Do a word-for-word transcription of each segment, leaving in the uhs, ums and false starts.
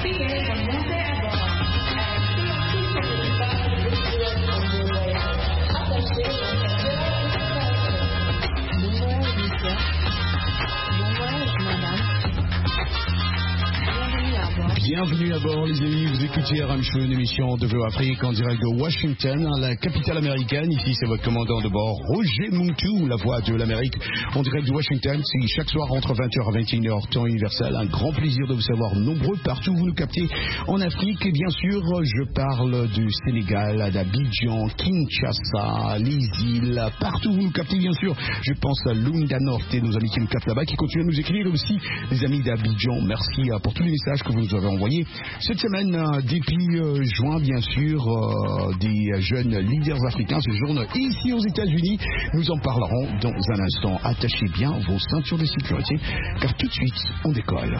Bienvenue à bord les amis, vous écoutez R M Show, une émission de Veo Afrique en direct de Washington, la capitale américaine. Ici c'est votre commandant de bord, Roger Muntu, la voix de l'Amérique, en direct de Washington. C'est chaque soir entre vingt heures à vingt et une heures, temps universel. Un grand plaisir de vous savoir nombreux partout où vous nous captez en Afrique. Et bien sûr, je parle du Sénégal, d'Abidjan, Kinshasa, les îles, partout où vous nous captez bien sûr. Je pense à Lunda Norte et nos amis qui nous captent là-bas, qui continuent à nous écrire, et aussi les amis d'Abidjan. Merci pour tous les messages que vous nous avez envoyés cette semaine, euh, depuis euh, juin, bien sûr, euh, des jeunes leaders africains se journent ici aux États-Unis. Nous en parlerons dans un instant. Attachez bien vos ceintures de sécurité, car tout de suite, on décolle.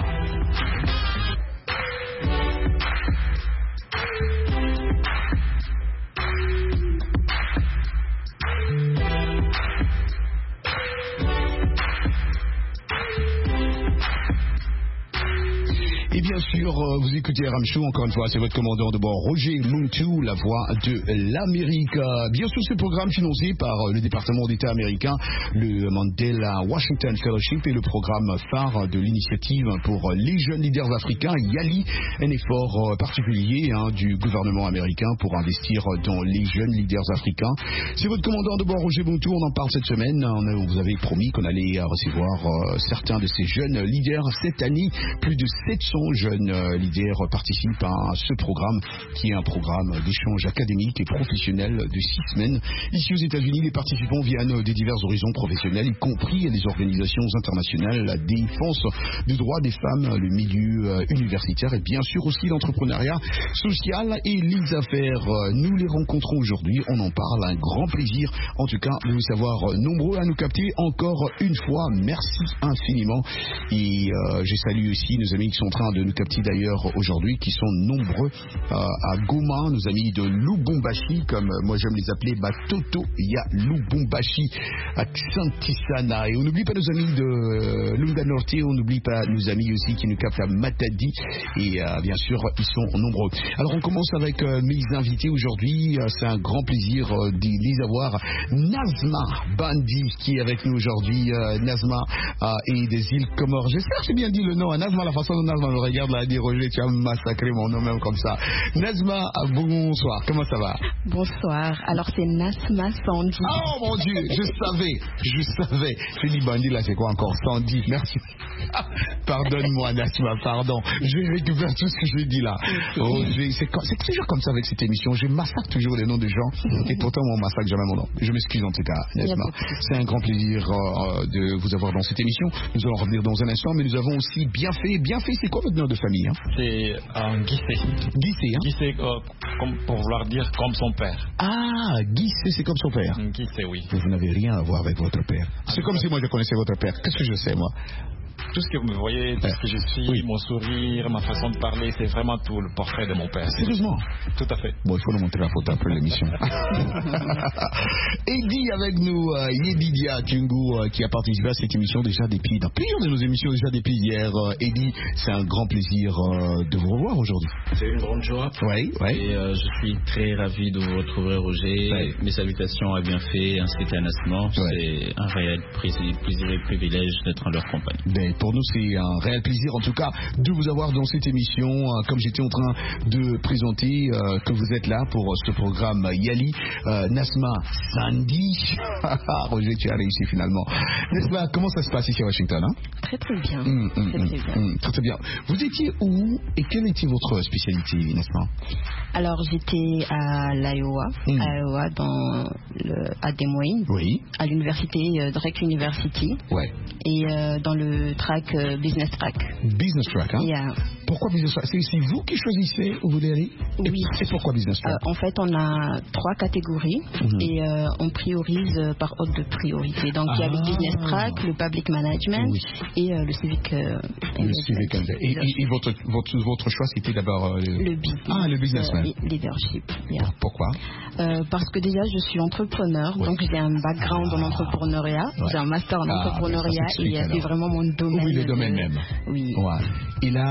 Et bien sûr, vous écoutez R M Show, encore une fois, c'est votre commandant de bord, Roger Muntu, la voix de l'Amérique. Bien sûr, ce programme financé par le département d'État américain, le Mandela Washington Fellowship et le programme phare de l'initiative pour les jeunes leaders africains, YALI, un effort particulier hein, du gouvernement américain pour investir dans les jeunes leaders africains. C'est votre commandant de bord, Roger Muntu, on en parle cette semaine. On vous avait promis qu'on allait recevoir euh, certains de ces jeunes leaders cette année, plus de sept cents jeunes leaders participent à ce programme qui est un programme d'échange académique et professionnel de six semaines. Ici aux États-Unis, les participants viennent des divers horizons professionnels, y compris les organisations internationales, la défense des droits des femmes, le milieu universitaire et bien sûr aussi l'entrepreneuriat social et les affaires. Nous les rencontrons aujourd'hui, on en parle, un grand plaisir en tout cas de vous savoir nombreux à nous capter encore une fois. Merci infiniment et euh, je salue aussi nos amis qui sont en train de nous capter d'ailleurs aujourd'hui, qui sont nombreux euh, à Goma, nos amis de Lubumbashi, comme moi j'aime les appeler, Batoto, il y a Lubumbashi, à Xantisana. Et on n'oublie pas nos amis de euh, Lunda Norte, on n'oublie pas nos amis aussi qui nous captent à Matadi. Et euh, bien sûr, ils sont nombreux. Alors on commence avec euh, mes invités aujourd'hui. Euh, c'est un grand plaisir euh, de les avoir. Nazma Bandi qui est avec nous aujourd'hui. Euh, Nazma euh, et des îles Comores. J'espère que j'ai bien dit le nom. Nazma, la façon dont Nazma me regarde là, dit Roger, tu as massacré mon nom même comme ça. Nazma, bonsoir, comment ça va? Bonsoir, alors c'est Nazma Sandy. Oh mon Dieu, je savais, je savais. Je dis Bandi là, c'est quoi encore? Sandy, merci. Pardonne-moi Nazma, pardon. Je vais récupérer tout ce que j'ai dit là. Oh, c'est, c'est toujours comme ça avec cette émission. Je massacre toujours les noms des gens et pourtant on massacre jamais mon nom. Je m'excuse en tout cas, Nazma. C'est un grand plaisir euh, de vous avoir dans cette émission. Nous allons revenir dans un instant, mais nous avons aussi bien fait, bien fait, c'est quoi votre nom de famille hein? C'est euh, Guissé. Guissé, hein? Guissé, euh, comme, pour vouloir dire comme son père. Ah, Guissé, c'est comme son père. Guissé, oui. Vous n'avez rien à voir avec votre père. C'est comme si moi je connaissais votre père. Qu'est-ce que je sais, moi? Tout ce que vous me voyez, tout ce que je suis, oui. Mon sourire, ma façon de parler, c'est vraiment tout le portrait de mon père. Sérieusement? Tout à fait. Bon, il faut nous montrer la photo après l'émission. Eddie avec nous, euh, Yedidia Tungu, euh, qui a participé à cette émission déjà depuis, dans plusieurs de nos émissions déjà depuis hier. Euh, Eddie, c'est un grand plaisir euh, de vous revoir aujourd'hui. C'est une grande joie. Oui, oui. Et euh, je suis très ravi de vous retrouver, Roger. Oui. Mes salutations à Bienfait ainsi qu'à Nasman. Oui. C'est un réel plaisir et privilège d'être en leur compagnie. Ben, pour nous, c'est un réel plaisir, en tout cas, de vous avoir dans cette émission. Euh, comme j'étais en train de présenter euh, que vous êtes là pour ce programme Yali, euh, Nazma Sandy. Roger, tu as réussi finalement. Nazma, comment ça se passe ici à Washington hein? Très très bien. Mmh, mmh, très, très bien. Mmh, très très bien. Vous étiez où et quelle était votre spécialité, Nazma? Alors j'étais à l'Iowa, mmh. à Iowa dans le, à Des Moines, oui. à l'université euh, Drake University, ouais. et euh, dans le track euh, business track. Business track, hein? Yeah. Pourquoi business track? C'est, c'est vous qui choisissez où vous allez? Oui. Et pourquoi business track? euh, En fait, on a trois catégories mmh. et euh, on priorise euh, par ordre de priorité. Donc, ah. il y a le business track, le public management oui. et euh, le civic. Euh, le civic et, et, et votre, votre, votre choix, c'était d'abord euh, le business. Ah, le business euh, leadership. Yeah. Pourquoi? euh, Parce que déjà, je suis entrepreneur, oui. donc j'ai un background ah. en entrepreneuriat, ouais. j'ai un master en ah, entrepreneuriat et c'est vraiment mon domaine. Oui, le domaine de... même. Oui. Ouais. Et là, euh,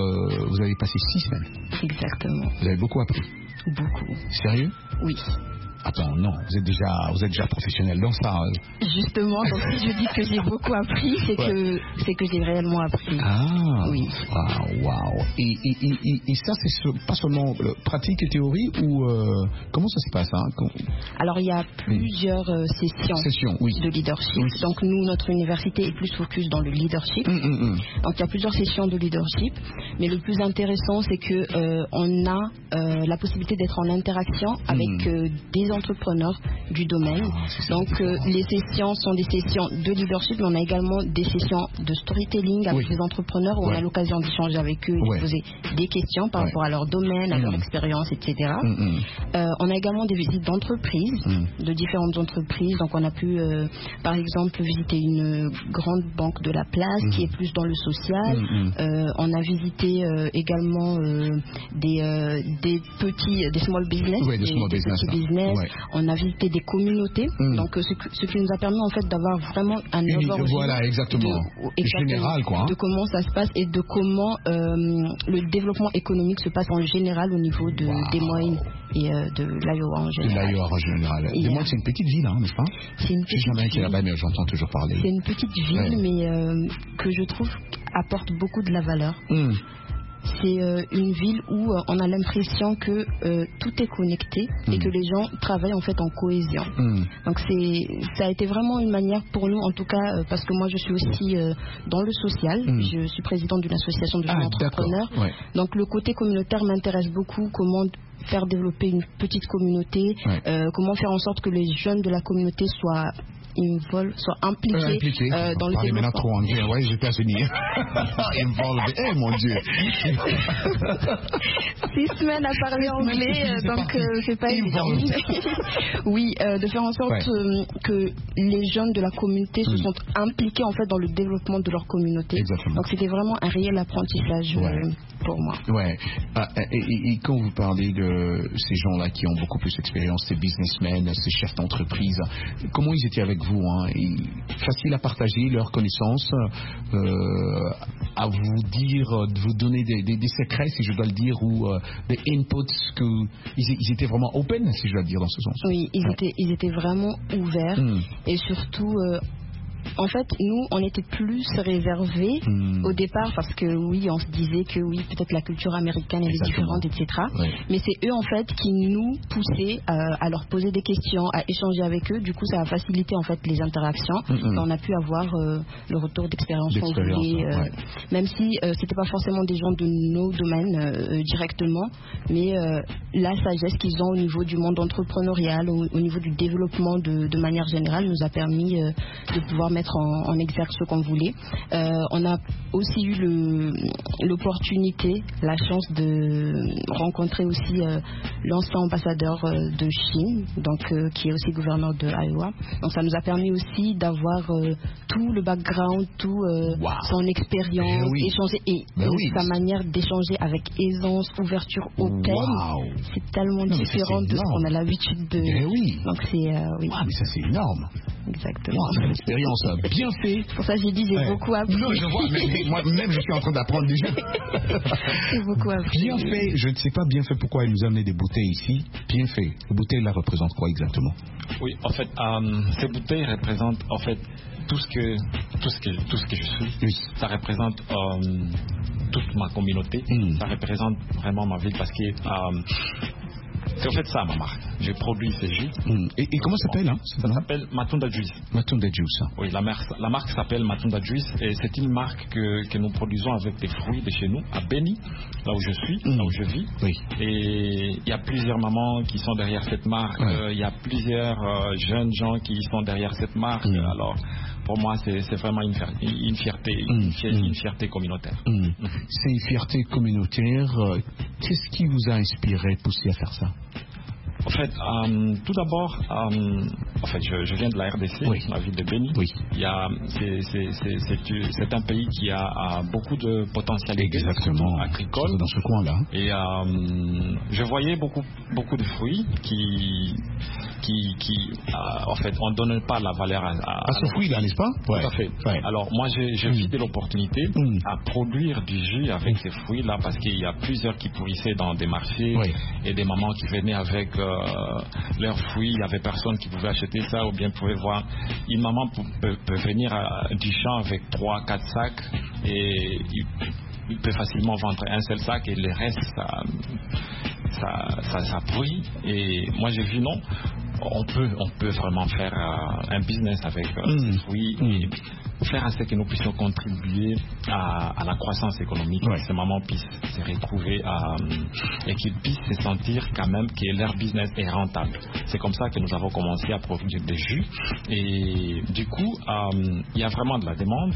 euh, vous avez passé six semaines. Exactement. Vous avez beaucoup appris. Beaucoup. Sérieux? Oui. Attends, non, vous êtes déjà, vous êtes déjà professionnel dans ça. Justement, donc si je dis que j'ai beaucoup appris, c'est ouais. que c'est que j'ai réellement appris. Ah, oui. Waouh, waouh. Et, et, et, et ça, c'est pas seulement pratique et théorie ou euh, comment ça se passe hein? Alors il y a plusieurs euh, sessions, Sessions oui. de leadership. Oui. Donc nous, notre université est plus focus dans le leadership. Mm, mm, mm. Donc il y a plusieurs sessions de leadership, mais le plus intéressant, c'est que euh, on a euh, la possibilité d'être en interaction avec mm. euh, des entrepreneurs du domaine. Ah, donc euh, les sessions sont des sessions de leadership, mais on a également des sessions de storytelling avec oui. des entrepreneurs où ouais. on a l'occasion d'échanger avec eux, ouais. de poser des questions par ouais. rapport à leur domaine, à mmh. leur expérience, et cetera. Mmh. Euh, on a également des visites d'entreprises, mmh. de différentes entreprises. Donc on a pu, euh, par exemple, visiter une grande banque de la place mmh. qui est plus dans le social. Mmh. Euh, on a visité euh, également euh, des, euh, des petits, des small business, ouais, des, small des business, petits business. Ouais. On a visité des communautés, mmh. donc ce, ce qui nous a permis en fait d'avoir vraiment un overview voilà, exactement. De, exactement, général, quoi, hein. de comment ça se passe et de comment euh, le développement économique se passe en général au niveau de, wow. des Moines et euh, de l'Iowa en général. L'Iowa en général. Des Moines, c'est une petite ville, hein, n'est-ce pas? C'est une petite jamais ville. Là-bas, mais j'entends toujours parler. C'est une petite ville, ouais. mais euh, que je trouve apporte beaucoup de la valeur. Mmh. C'est euh, une ville où euh, on a l'impression que euh, tout est connecté mmh. et que les gens travaillent en fait en cohésion. Mmh. Donc c'est, ça a été vraiment une manière pour nous, en tout cas, euh, parce que moi je suis aussi euh, dans le social. Mmh. Je suis présidente d'une association de jeunes ah, entrepreneurs. Ouais. Donc le côté communautaire m'intéresse beaucoup. Comment faire développer une petite communauté, ouais. euh, comment faire en sorte que les jeunes de la communauté soient involved, soit impliqué, euh, impliqué. Euh, dans le développement. Trop anglais, ouais, j'ai pas fini. Involved, eh mon Dieu. Six semaines à parler anglais, euh, donc euh, c'est pas évident. Oui, euh, de faire en sorte ouais. euh, que les jeunes de la communauté mm. se sont impliqués en fait dans le développement de leur communauté. Exactement. Donc c'était vraiment un réel apprentissage ouais. euh, pour moi. Ouais. Ah, et, et, et quand vous parlez de ces gens-là qui ont beaucoup plus d'expérience, ces businessmen, ces chefs d'entreprise, comment ils étaient avec vous hein? Facile à partager leurs connaissances, euh, à vous dire, de vous donner des, des, des secrets, si je dois le dire, ou euh, des inputs, que ils, ils étaient vraiment open, si je dois le dire dans ce sens. Oui, ils, ouais. étaient, ils étaient vraiment ouverts mm. et surtout... Euh, En fait, nous, on était plus réservés mmh. au départ parce que oui, on se disait que oui, peut-être la culture américaine elle est différente, et cetera. Ouais. Mais c'est eux en fait qui nous poussaient euh, à leur poser des questions, à échanger avec eux. Du coup, ça a facilité en fait les interactions. Mmh. On a pu avoir euh, le retour d'expérience qu'on voulait, euh, ouais. même si euh, c'était pas forcément des gens de nos domaines euh, directement, mais euh, la sagesse qu'ils ont au niveau du monde entrepreneurial, au, au niveau du développement de, de manière générale, nous a permis euh, de pouvoir mettre en, en exergue ce qu'on voulait. Euh, on a aussi eu le, l'opportunité, la chance de rencontrer aussi euh, l'ancien ambassadeur euh, de Chine, donc euh, qui est aussi gouverneur de Iowa. Donc ça nous a permis aussi d'avoir euh, tout le background, tout euh, wow. son expérience, ben oui. échanger et, ben et oui. sa manière d'échanger avec aisance, ouverture open. Wow. C'est tellement non, différent de ce qu'on a l'habitude de. Ben oui. Donc c'est euh, oui. Wow, mais ça c'est énorme. Exactement. Wow, c'est une expérience bien fait. C'est pour ça que j'ai dit j'ai ouais. beaucoup appris. Non, je vois, mais, mais moi-même je suis en train d'apprendre déjà. J'ai beaucoup appris. Bien fait, je ne sais pas bien fait pourquoi il nous a amené des bouteilles ici. Bien fait. Les bouteilles là représentent quoi exactement? Oui, en fait, euh, ces bouteilles représentent en fait tout ce que tout ce que tout ce que je suis. Oui. Ça représente euh, toute ma communauté. Mm. Ça représente vraiment ma ville parce que euh, c'est en fait ça ma marque. Je produis ces jus. Mm. Et, et comment ça s'appelle hein, Ça s'appelle Matunda Juice. Matunda Juice. Hein. Oui, la marque, la marque s'appelle Matunda Juice et c'est une marque que, que nous produisons avec des fruits de chez nous, à Beni, là où je suis, mm. là où je vis. Oui. Et il y a plusieurs mamans qui sont derrière cette marque. Il ouais. euh, y a plusieurs euh, jeunes gens qui sont derrière cette marque. Mm. Alors, pour moi, c'est, c'est vraiment une fierté, une fierté, mmh, une, fierté mmh. une fierté communautaire. Mmh. Mmh. C'est une fierté communautaire. Qu'est-ce qui vous a inspiré, poussé à faire ça? En fait, euh, tout d'abord, euh, en fait, je, je viens de la R D C, oui. la ville de Béni. Oui. Il y a, c'est, c'est, c'est, c'est, c'est un pays qui a, a beaucoup de potentialité Exactement. agricole. Dans ce coin-là. Et euh, je voyais beaucoup, beaucoup de fruits qui, qui, qui euh, en fait, on ne donne pas la valeur à, à, à ce fruit-là, n'est-ce pas? Tout ouais. à fait. Ouais. Alors, moi, j'ai, j'ai mmh. vu l'opportunité mmh. à produire du jus avec mmh. ces fruits-là parce qu'il y a plusieurs qui pourrissaient dans des marchés oui. et des mamans qui venaient avec euh, leurs fruits. Il n'y avait personne qui pouvait acheter ça ou bien pouvait voir. Une maman peut, peut, peut venir à, du champ avec trois, quatre sacs et il, il peut facilement vendre un seul sac et le reste, ça, ça, ça, ça pourrit. Et moi, j'ai vu non. On peut, on peut vraiment faire euh, un business avec euh, mmh. ces fruits mmh. et faire en sorte que nous puissions contribuer à, à la croissance économique. Ouais. Ces mamans puissent se retrouver à, et qu'ils puissent se sentir quand même que leur business est rentable. C'est comme ça que nous avons commencé à produire des jus. Et du coup, euh, il y a vraiment de la demande.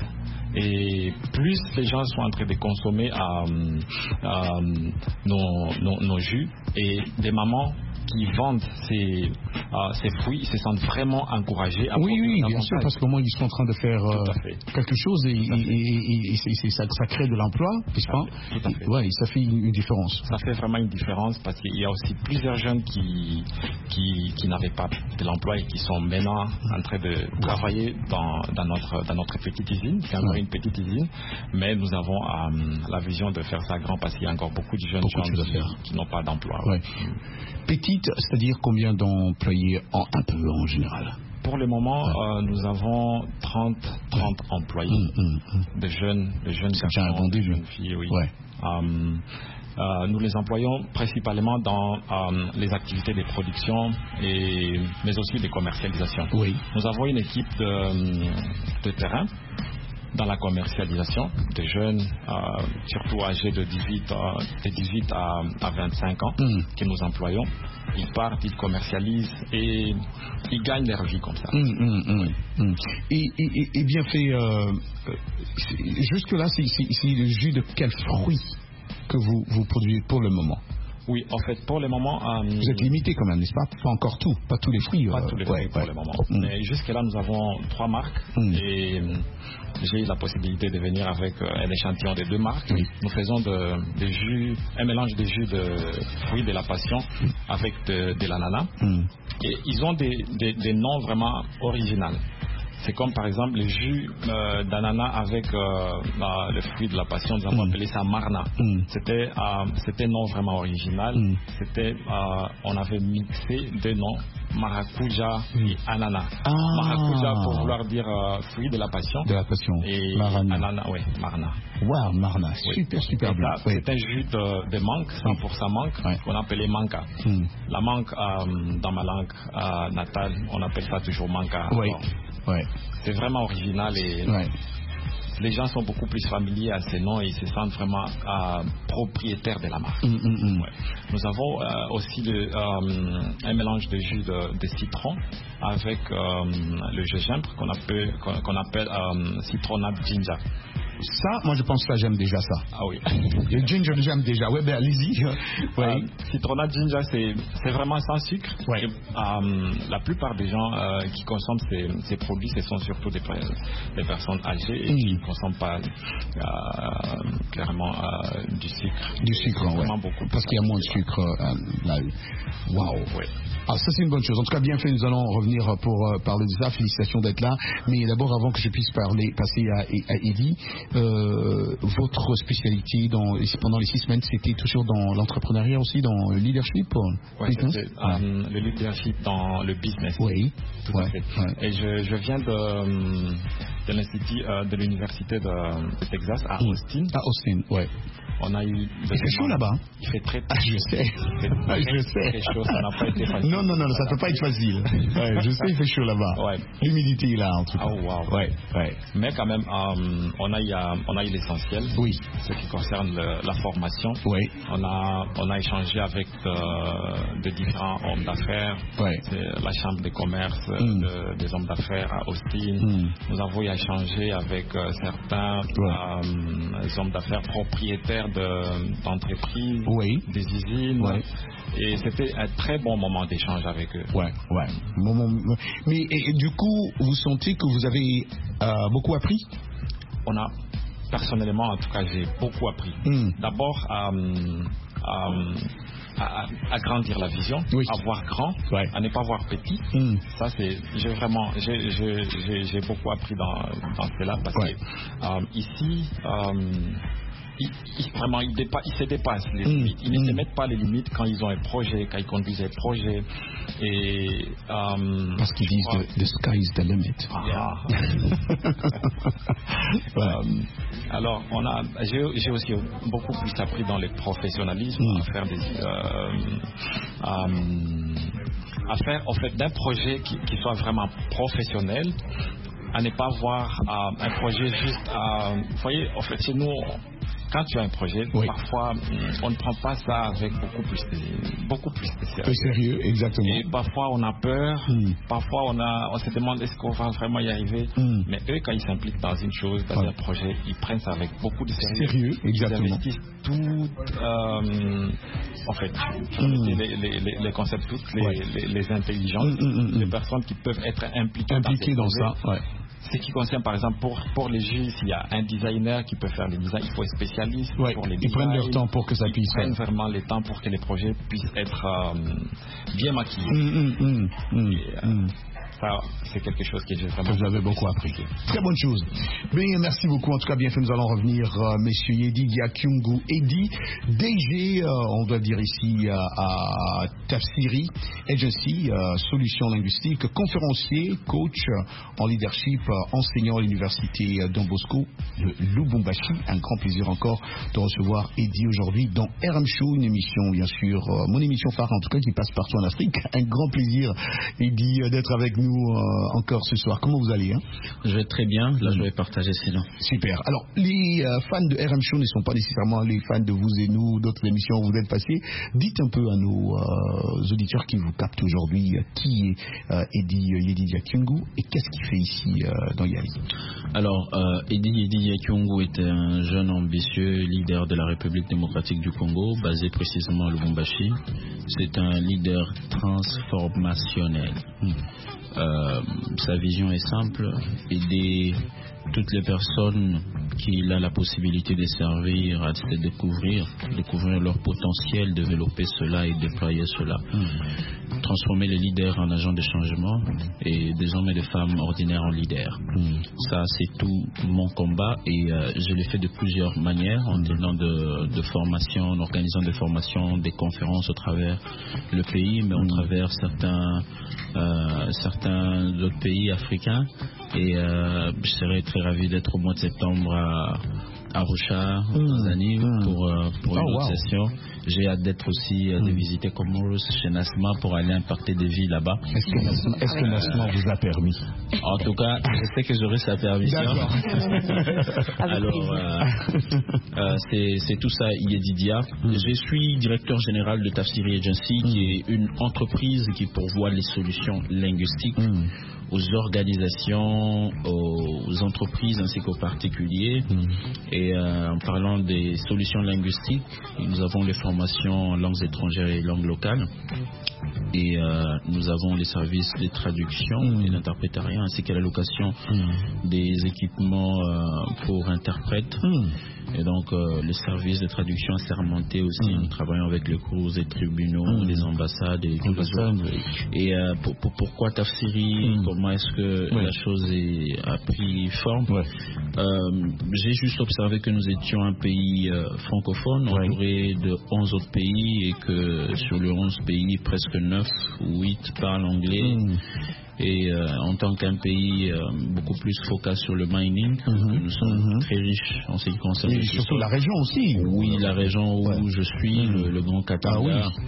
Et plus les gens sont en train de consommer euh, euh, nos, nos, nos jus et des mamans qui vendent ces, euh, ces fruits, ils se sentent vraiment encouragés à oui, oui, bien sûr, parce qu'au moins ils sont en train de faire euh, quelque chose et, et, et, et, et ça, ça crée de l'emploi, n'est-ce pas? Tout à fait. Oui, ça fait une, une différence. Ça fait vraiment une différence parce qu'il y a aussi plusieurs jeunes qui, qui, qui n'avaient pas de l'emploi et qui sont maintenant en train de travailler dans, dans, notre, dans notre petite usine. C'est encore ouais. une petite usine, mais nous avons euh, la vision de faire ça grand parce qu'il y a encore beaucoup de jeunes beaucoup gens de qui, qui n'ont pas d'emploi. Ouais. Petite, c'est-à-dire combien d'employés en un peu en général? Pour le moment, ouais. euh, nous avons trente, trente employés, mmh, mmh, mmh. de jeunes, de jeunes garçons, de jeunes filles, oui. Ouais. Euh, euh, nous les employons principalement dans euh, les activités de production, et, mais aussi de commercialisation. Oui. Nous avons une équipe de, de terrain dans la commercialisation de jeunes, euh, surtout âgés de dix-huit, euh, de dix-huit à, à vingt-cinq ans, mmh. que nous employons. Ils partent, ils commercialisent et ils gagnent leur vie comme ça. Mmh, mmh, mmh, mmh. Et, et, et bien fait, euh, jusque-là, c'est, c'est, c'est le jus de quel fruit que vous, vous produisez pour le moment? Oui, en fait, pour le moment... Euh, vous êtes limité quand même, n'est-ce pas? Pas encore tout, pas tous les fruits. Pas euh, tous les fruits ouais, pour ouais. le moment. Mm. Mais jusque-là, nous avons trois marques mm. et j'ai eu la possibilité de venir avec un échantillon de deux marques. Mm. Nous faisons de, de jus, un mélange de jus de fruits de la passion mm. avec de, de l'ananas. Mm. Et ils ont des, des, des noms vraiment originaux. C'est comme par exemple le jus euh, d'ananas avec euh, euh, le fruit de la passion, nous avons mm. appelé ça Marna. Mm. C'était euh, c'était un nom vraiment original. Mm. C'était, euh, on avait mixé deux noms, maracuja mm. et ananas. Ah. Maracuja pour vouloir dire euh, fruit de la passion. De la passion. Et Marana. ananas, oui, Marna. Wow, Marna, oui. super, super bien. Oui. C'est un jus de, de mangue, cent pour cent mangue, ouais. qu'on appelait manca. Mm. La mangue, euh, dans ma langue euh, natale, on appelle ça toujours manca. Oui. Ouais. C'est vraiment original et ouais. les gens sont beaucoup plus familiers à ces noms et ils se sentent vraiment euh, propriétaires de la marque. Mm, mm, mm. Ouais. Nous avons euh, aussi de, euh, un mélange de jus de, de citron avec euh, le gingembre qu'on appelle, qu'on, qu'on appelle euh, citronnade ginger. Ça, moi je pense que ça, j'aime déjà ça. Ah oui. Le ginger, j'aime déjà. Ouais, ben allez-y. Ouais. Euh, citronnade ginger, c'est, c'est vraiment sans sucre. Ouais. Et, euh, la plupart des gens euh, qui consomment ces, ces produits, ce sont surtout des, des personnes âgées et mm. qui ne consomment pas euh, clairement euh, du sucre. Du sucre, ouais. Vraiment beaucoup. Parce qu'il y a moins de sucre euh, là. Waouh. Ouais. Ah, ça c'est une bonne chose. En tout cas, bien fait, nous allons revenir pour euh, parler de ça. Félicitations d'être là. Mais d'abord, avant que je puisse parler, passer à, à Eddie, euh, votre spécialité dans, pendant les six semaines, c'était toujours dans l'entrepreneuriat aussi, dans le leadership? Oui, c'était ah. euh, le leadership dans le business. Oui, tout ouais, à fait. Ouais. Et je, je viens de, de l'institut, euh, de l'université de, de Texas à Austin. À Austin, ouais. On a eu. Il fait chaud là-bas. Il fait très, très ah, je sais. Très, ah, je sais. Très chaud, ça n'a pas été facile. Non, non, non, ça ne peut pas être facile. Ouais, je sais, il fait chaud là-bas. Ouais. L'humidité là, en tout cas. Oh, wow. Ouais, ouais. Mais quand même, euh, on a eu, on a eu l'essentiel. Oui. Ce qui concerne le, la formation. Oui. On a, on a échangé avec de, de différents hommes d'affaires. Oui. La chambre de commerce mm. de, des hommes d'affaires à Austin. Mm. Nous avons échangé avec euh, certains ouais. euh, hommes d'affaires propriétaires de, d'entreprises, oui. des usines. Oui. Et c'était un très bon moment d'échange avec eux. Ouais, ouais. Moment, mais et, et, du coup, vous sentez que vous avez euh, beaucoup appris? On a, personnellement, en tout cas, j'ai beaucoup appris. Mm. D'abord, euh, euh, à, à grandir la vision, oui. à voir grand, ouais. à ne pas voir petit. Mm. Ça, c'est, j'ai vraiment, j'ai, j'ai, j'ai, j'ai beaucoup appris dans, dans cela parce ouais. que euh, ici, euh, ils, ils, vraiment, ils, dépa- ils se dépassent les mm. limites. Ils mm. ne se mettent pas les limites quand ils ont un projet, quand ils conduisent un projet. Et, euh, parce qu'ils disent ouais. the, the sky is the limit. Ah. ouais. euh, alors, on a, j'ai, j'ai aussi beaucoup plus appris dans le professionnalisme mm. à faire des, euh, euh, à faire en fait d'un projet qui, qui soit vraiment professionnel, à ne pas voir euh, un projet juste. Euh, vous voyez, en fait, chez nous. Quand tu as un projet, oui. parfois on ne prend pas ça avec beaucoup plus de, beaucoup plus de sérieux. Plus sérieux, exactement. Et parfois on a peur, mm. parfois on, a, on se demande est-ce qu'on va vraiment y arriver. Mm. Mais eux, quand ils s'impliquent dans une chose, dans ouais. un projet, ils prennent ça avec beaucoup de sérieux. Sérieux, exactement. Ils investissent tout, euh, en fait, mm. les, les, les, les concepts, toutes les, ouais. les, les intelligences, mm, mm, mm, les personnes qui peuvent être impliquées, impliquées dans, dans ça. Ouais. Ce qui concerne par exemple pour, pour les juges, il y a un designer qui peut faire les designs, il faut un spécialiste ouais, pour les ils designs. Ils prennent leur temps pour que ça ils puisse faire. Ils prennent vraiment le temps pour que les projets puissent être euh, bien maquillés. Mmh, mmh, mmh, Et, euh, mmh. Ça, c'est quelque chose que j'ai vraiment... Que vous avez beaucoup appris. Très bonne chose. Bien, merci beaucoup. En tout cas, bien fait, nous allons revenir, euh, messieurs Yedidia Kyungu Eddy, D G, euh, on doit dire ici, euh, à Tafsiri Agency, euh, solutions linguistiques, conférencier, coach euh, en leadership, euh, enseignant à l'université euh, Don Bosco de Lubumbashi. Un grand plaisir encore de recevoir Eddy aujourd'hui dans R M Show, une émission, bien sûr, euh, mon émission phare, en tout cas, qui passe partout en Afrique. Un grand plaisir, Eddy, euh, d'être avec nous. Euh, encore ce soir. Comment vous allez hein? Je vais très bien. Là, je vais partager sinon. Super. Alors, les euh, fans de R M Show ne sont pas nécessairement les fans de vous et nous, d'autres émissions où vous êtes passés. Dites un peu à nos euh, auditeurs qui vous captent aujourd'hui euh, qui est euh, Eddy Yedidia Kyungu et qu'est-ce qu'il fait ici euh, dans Yali. Alors, euh, Eddy Yedidia Kyungu est un jeune ambitieux leader de la République démocratique du Congo, basé précisément à Lubumbashi. C'est un leader transformationnel. Hmm. Euh, sa vision est simple, aider toutes les personnes qu'il a la possibilité de servir à se découvrir, découvrir leur potentiel, développer cela et déployer cela. Mmh. Transformer les leaders en agents de changement et des hommes et des femmes ordinaires en leaders. Mmh. Ça, c'est tout mon combat et euh, je l'ai fait de plusieurs manières, en donnant de, de formations, en organisant des formations, des conférences au travers le pays, mais mmh. au travers certains, euh, certains autres pays africains. Et euh, je serais très ravi d'être au mois de septembre à Arusha, en Tanzanie, mmh. pour, euh, pour oh, une autre wow. session. J'ai hâte d'être aussi euh, mmh. de visiter Comoros chez Nasma pour aller impacter des vies là-bas. Est-ce que Nasma, est-ce que Nasma vous a permis? En tout cas, je sais que j'aurai sa permission. Alors, euh, euh, c'est, c'est tout ça, Yedidia. Mmh. Je suis directeur général de Tafsiri Agency, mmh. qui est une entreprise qui pourvoit les solutions linguistiques mmh. aux organisations, aux entreprises ainsi qu'aux particuliers. Mmh. Et euh, en parlant des solutions linguistiques, nous avons les formations en langues étrangères et langues locales. Et euh, nous avons les services de traduction mmh. et d'interprétariat ainsi qu'à l'allocation mmh. des équipements euh, pour interprètes. Mmh. Et donc, euh, les services de traduction assermentés aussi, mmh. nous travaillons avec les cours et tribunaux, mmh. les ambassades et tout ça. Et euh, pour, pour, pourquoi Tafsiri mmh. Comment est-ce que ouais. la chose est, a pris forme ouais. euh, J'ai juste observé que nous étions un pays euh, francophone, ouais. entouré de onze autres pays, et que sur les onze pays, presque neuf ou huit parlent anglais. Mmh. Et euh, en tant qu'un pays euh, beaucoup plus focus sur le mining, mmh, nous sommes mmh. très riches en ce qui concerne. Et surtout la région aussi. Oui, la région où ouais. je suis, mmh. le, le Grand Katanga. Ah, oui.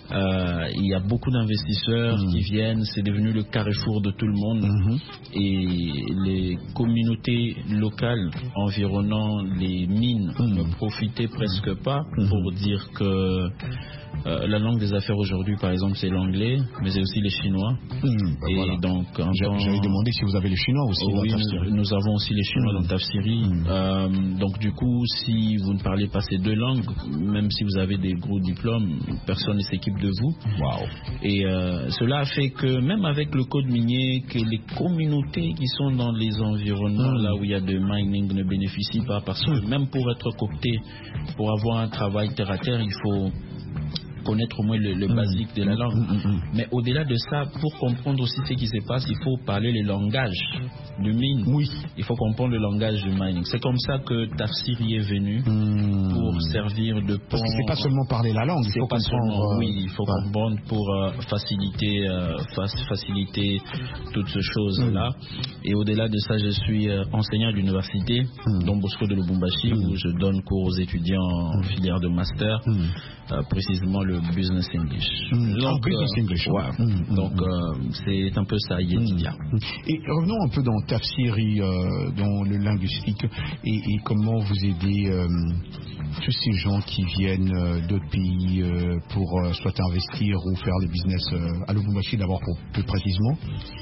Euh, il y a beaucoup d'investisseurs mmh. qui viennent, c'est devenu le carrefour de tout le monde. Mmh. Et les communautés locales environnant les mines mmh. ne profitaient presque pas mmh. pour dire que euh, la langue des affaires aujourd'hui, par exemple, c'est l'anglais, mais c'est aussi les Chinois. Mmh. Ben et voilà. donc, j'avais temps... demandé si vous avez les Chinois aussi. Oui, dans nous, nous avons aussi les Chinois mmh. dans Tafsiri. Mmh. Euh, donc, du coup, si vous ne parlez pas ces deux langues, même si vous avez des gros diplômes, personne ne s'équipe de vous. Wow. Et euh, cela a fait que même avec le code minier, que les communautés qui sont dans les environnements mmh. là où il y a de mining ne bénéficient pas, parce que mmh. même pour être coopté, pour avoir un travail terre à terre, il faut connaître au moins le, le mmh. basique de la langue. Mmh, mmh. Mais au-delà de ça, pour comprendre aussi ce qui se passe, il faut parler les langages du mine. Oui. Il faut comprendre le langage du mining. C'est comme ça que Tafsiri est venu mmh. pour servir de pont. Parce que c'est pas seulement parler la langue, il faut comprendre. Seulement, oui, il faut ouais. comprendre pour euh, faciliter, euh, faciliter toutes ces choses-là. Mmh. Et au-delà de ça, je suis euh, enseignant à l'université mmh. Don Bosco de Lubumbashi, mmh. où je donne cours aux étudiants en mmh. filière de master. Mmh. Euh, précisément le business English. Mmh, donc, business euh, English. Ouais. Mmh, donc mmh. euh, c'est un peu ça, Yedidia. Mmh. Et revenons un peu dans Tafsiri, euh, dans le linguistique, et, et comment vous aidez euh, tous ces gens qui viennent euh, d'autres pays euh, pour euh, soit investir ou faire le business euh, à Lubumbashi d'abord pour plus précisément.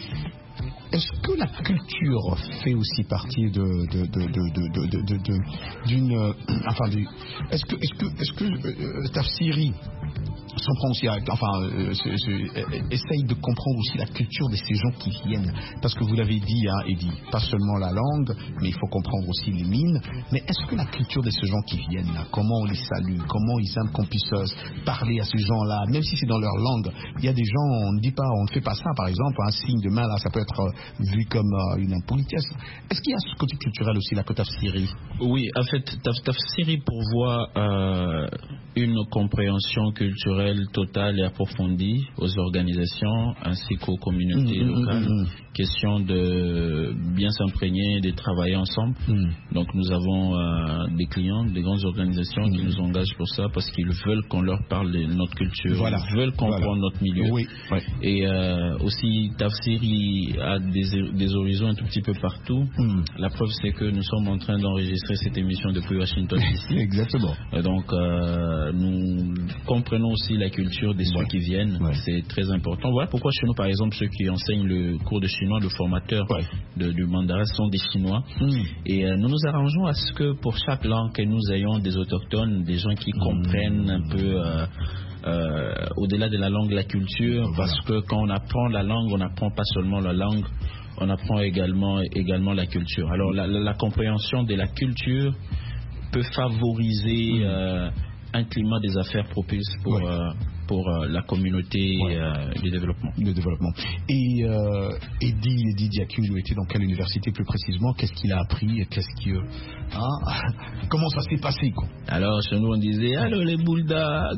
Est-ce que la culture fait aussi partie de, de, de, de, de, de, de, de d'une, euh, enfin, de, est-ce que, est-ce que, est-ce que euh, Tafsiri s'en prend aussi à, enfin, euh, c'est, c'est, essaye de comprendre aussi la culture de ces gens qui viennent, parce que vous l'avez dit, hein, Eddie, pas seulement la langue, mais il faut comprendre aussi les mines. Mais est-ce que la culture de ces gens qui viennent, là, comment on les salue, comment ils aiment qu'on puisse parler à ces gens-là, même si c'est dans leur langue. Il y a des gens, on ne dit pas, on ne fait pas ça, par exemple, un signe de main là, ça peut être vu comme euh, une impolitesse. Est-ce qu'il y a ce côté culturel aussi, la Tafsiri? Oui, en fait, Tafsiri pourvoit euh, une compréhension culturelle totale et approfondie aux organisations ainsi qu'aux communautés mmh, locales. Mmh, mmh. Question de bien s'imprégner, de travailler ensemble. Mmh. Donc nous avons euh, des clients, des grandes organisations mmh. qui nous engagent pour ça parce qu'ils veulent qu'on leur parle de notre culture, voilà. ils veulent comprendre voilà. notre milieu. Oui. Ouais. Et euh, aussi Tafsiri a des, des horizons un tout petit peu partout. Mmh. La preuve c'est que nous sommes en train d'enregistrer cette émission depuis Washington D C. Exactement. Et donc euh, nous comprenons aussi la culture des ouais. ceux qui viennent. Ouais. C'est très important. Voilà pourquoi chez nous par exemple ceux qui enseignent le cours de chinois, le formateur ouais. de, du mandarin sont des Chinois. Mmh. Et euh, nous nous arrangeons à ce que pour chaque langue que nous ayons des autochtones, des gens qui mmh. comprennent un peu euh, euh, au-delà de la langue la culture, voilà. parce que quand on apprend la langue, on n'apprend pas seulement la langue, on apprend également, également la culture. Alors la, la, la compréhension de la culture peut favoriser mmh. euh, un climat des affaires propice pour, ouais. euh, pour euh, la communauté ouais. euh, du développement. Le développement. Et euh, Eddie, Eddie Diakoulou était dans quelle université plus précisément? Qu'est-ce qu'il a appris? Qu'est-ce que, hein? Comment ça s'est passé quoi? Alors chez nous on disait allô les Bulldogs.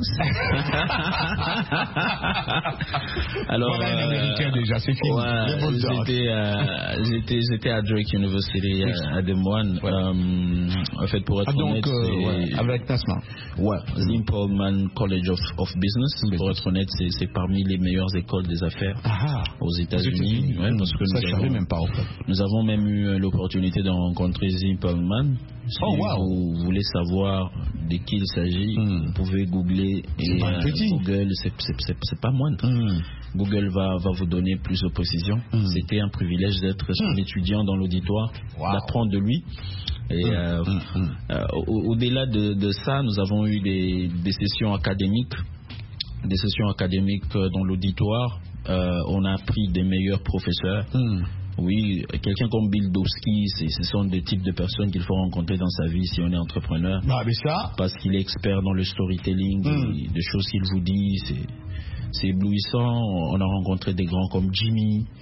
Alors voilà un Américain euh, déjà, c'est fini. Ouais, les Bulldogs. J'étais, euh, j'étais, j'étais à Drake University à, à Des Moines. Ouais. Euh, en fait pour être ah, honnête, donc, euh, c'est ouais, avec Nasma. Ouais, Zimpelman College of, of Business. Business. Pour être honnête, c'est, c'est parmi les meilleures écoles des affaires ah, aux États-Unis. Ouais, parce que ça, nous je savais même pas. En fait. Nous avons même eu l'opportunité de rencontrer Zimpelman. Si oh, wow. vous voulez savoir de qui il s'agit, mm. vous pouvez googler. Et euh, Google, c'est, c'est, c'est, c'est pas moindre. Mm. Google va, va vous donner plus de précisions. Mm. C'était un privilège d'être son mm. étudiant dans l'auditoire, wow. d'apprendre de lui. Et mmh, euh, mmh. Euh, au, au-delà de, de ça, nous avons eu des, des sessions académiques, des sessions académiques dans l'auditoire. Euh, on a appris des meilleurs professeurs. Mmh. Oui, quelqu'un comme Bill Dowski, c'est, ce sont des types de personnes qu'il faut rencontrer dans sa vie si on est entrepreneur. Bah, mais ça... Parce qu'il est expert dans le storytelling, mmh. des choses qu'il vous dit, c'est, c'est éblouissant. On a rencontré des grands comme Jimmy.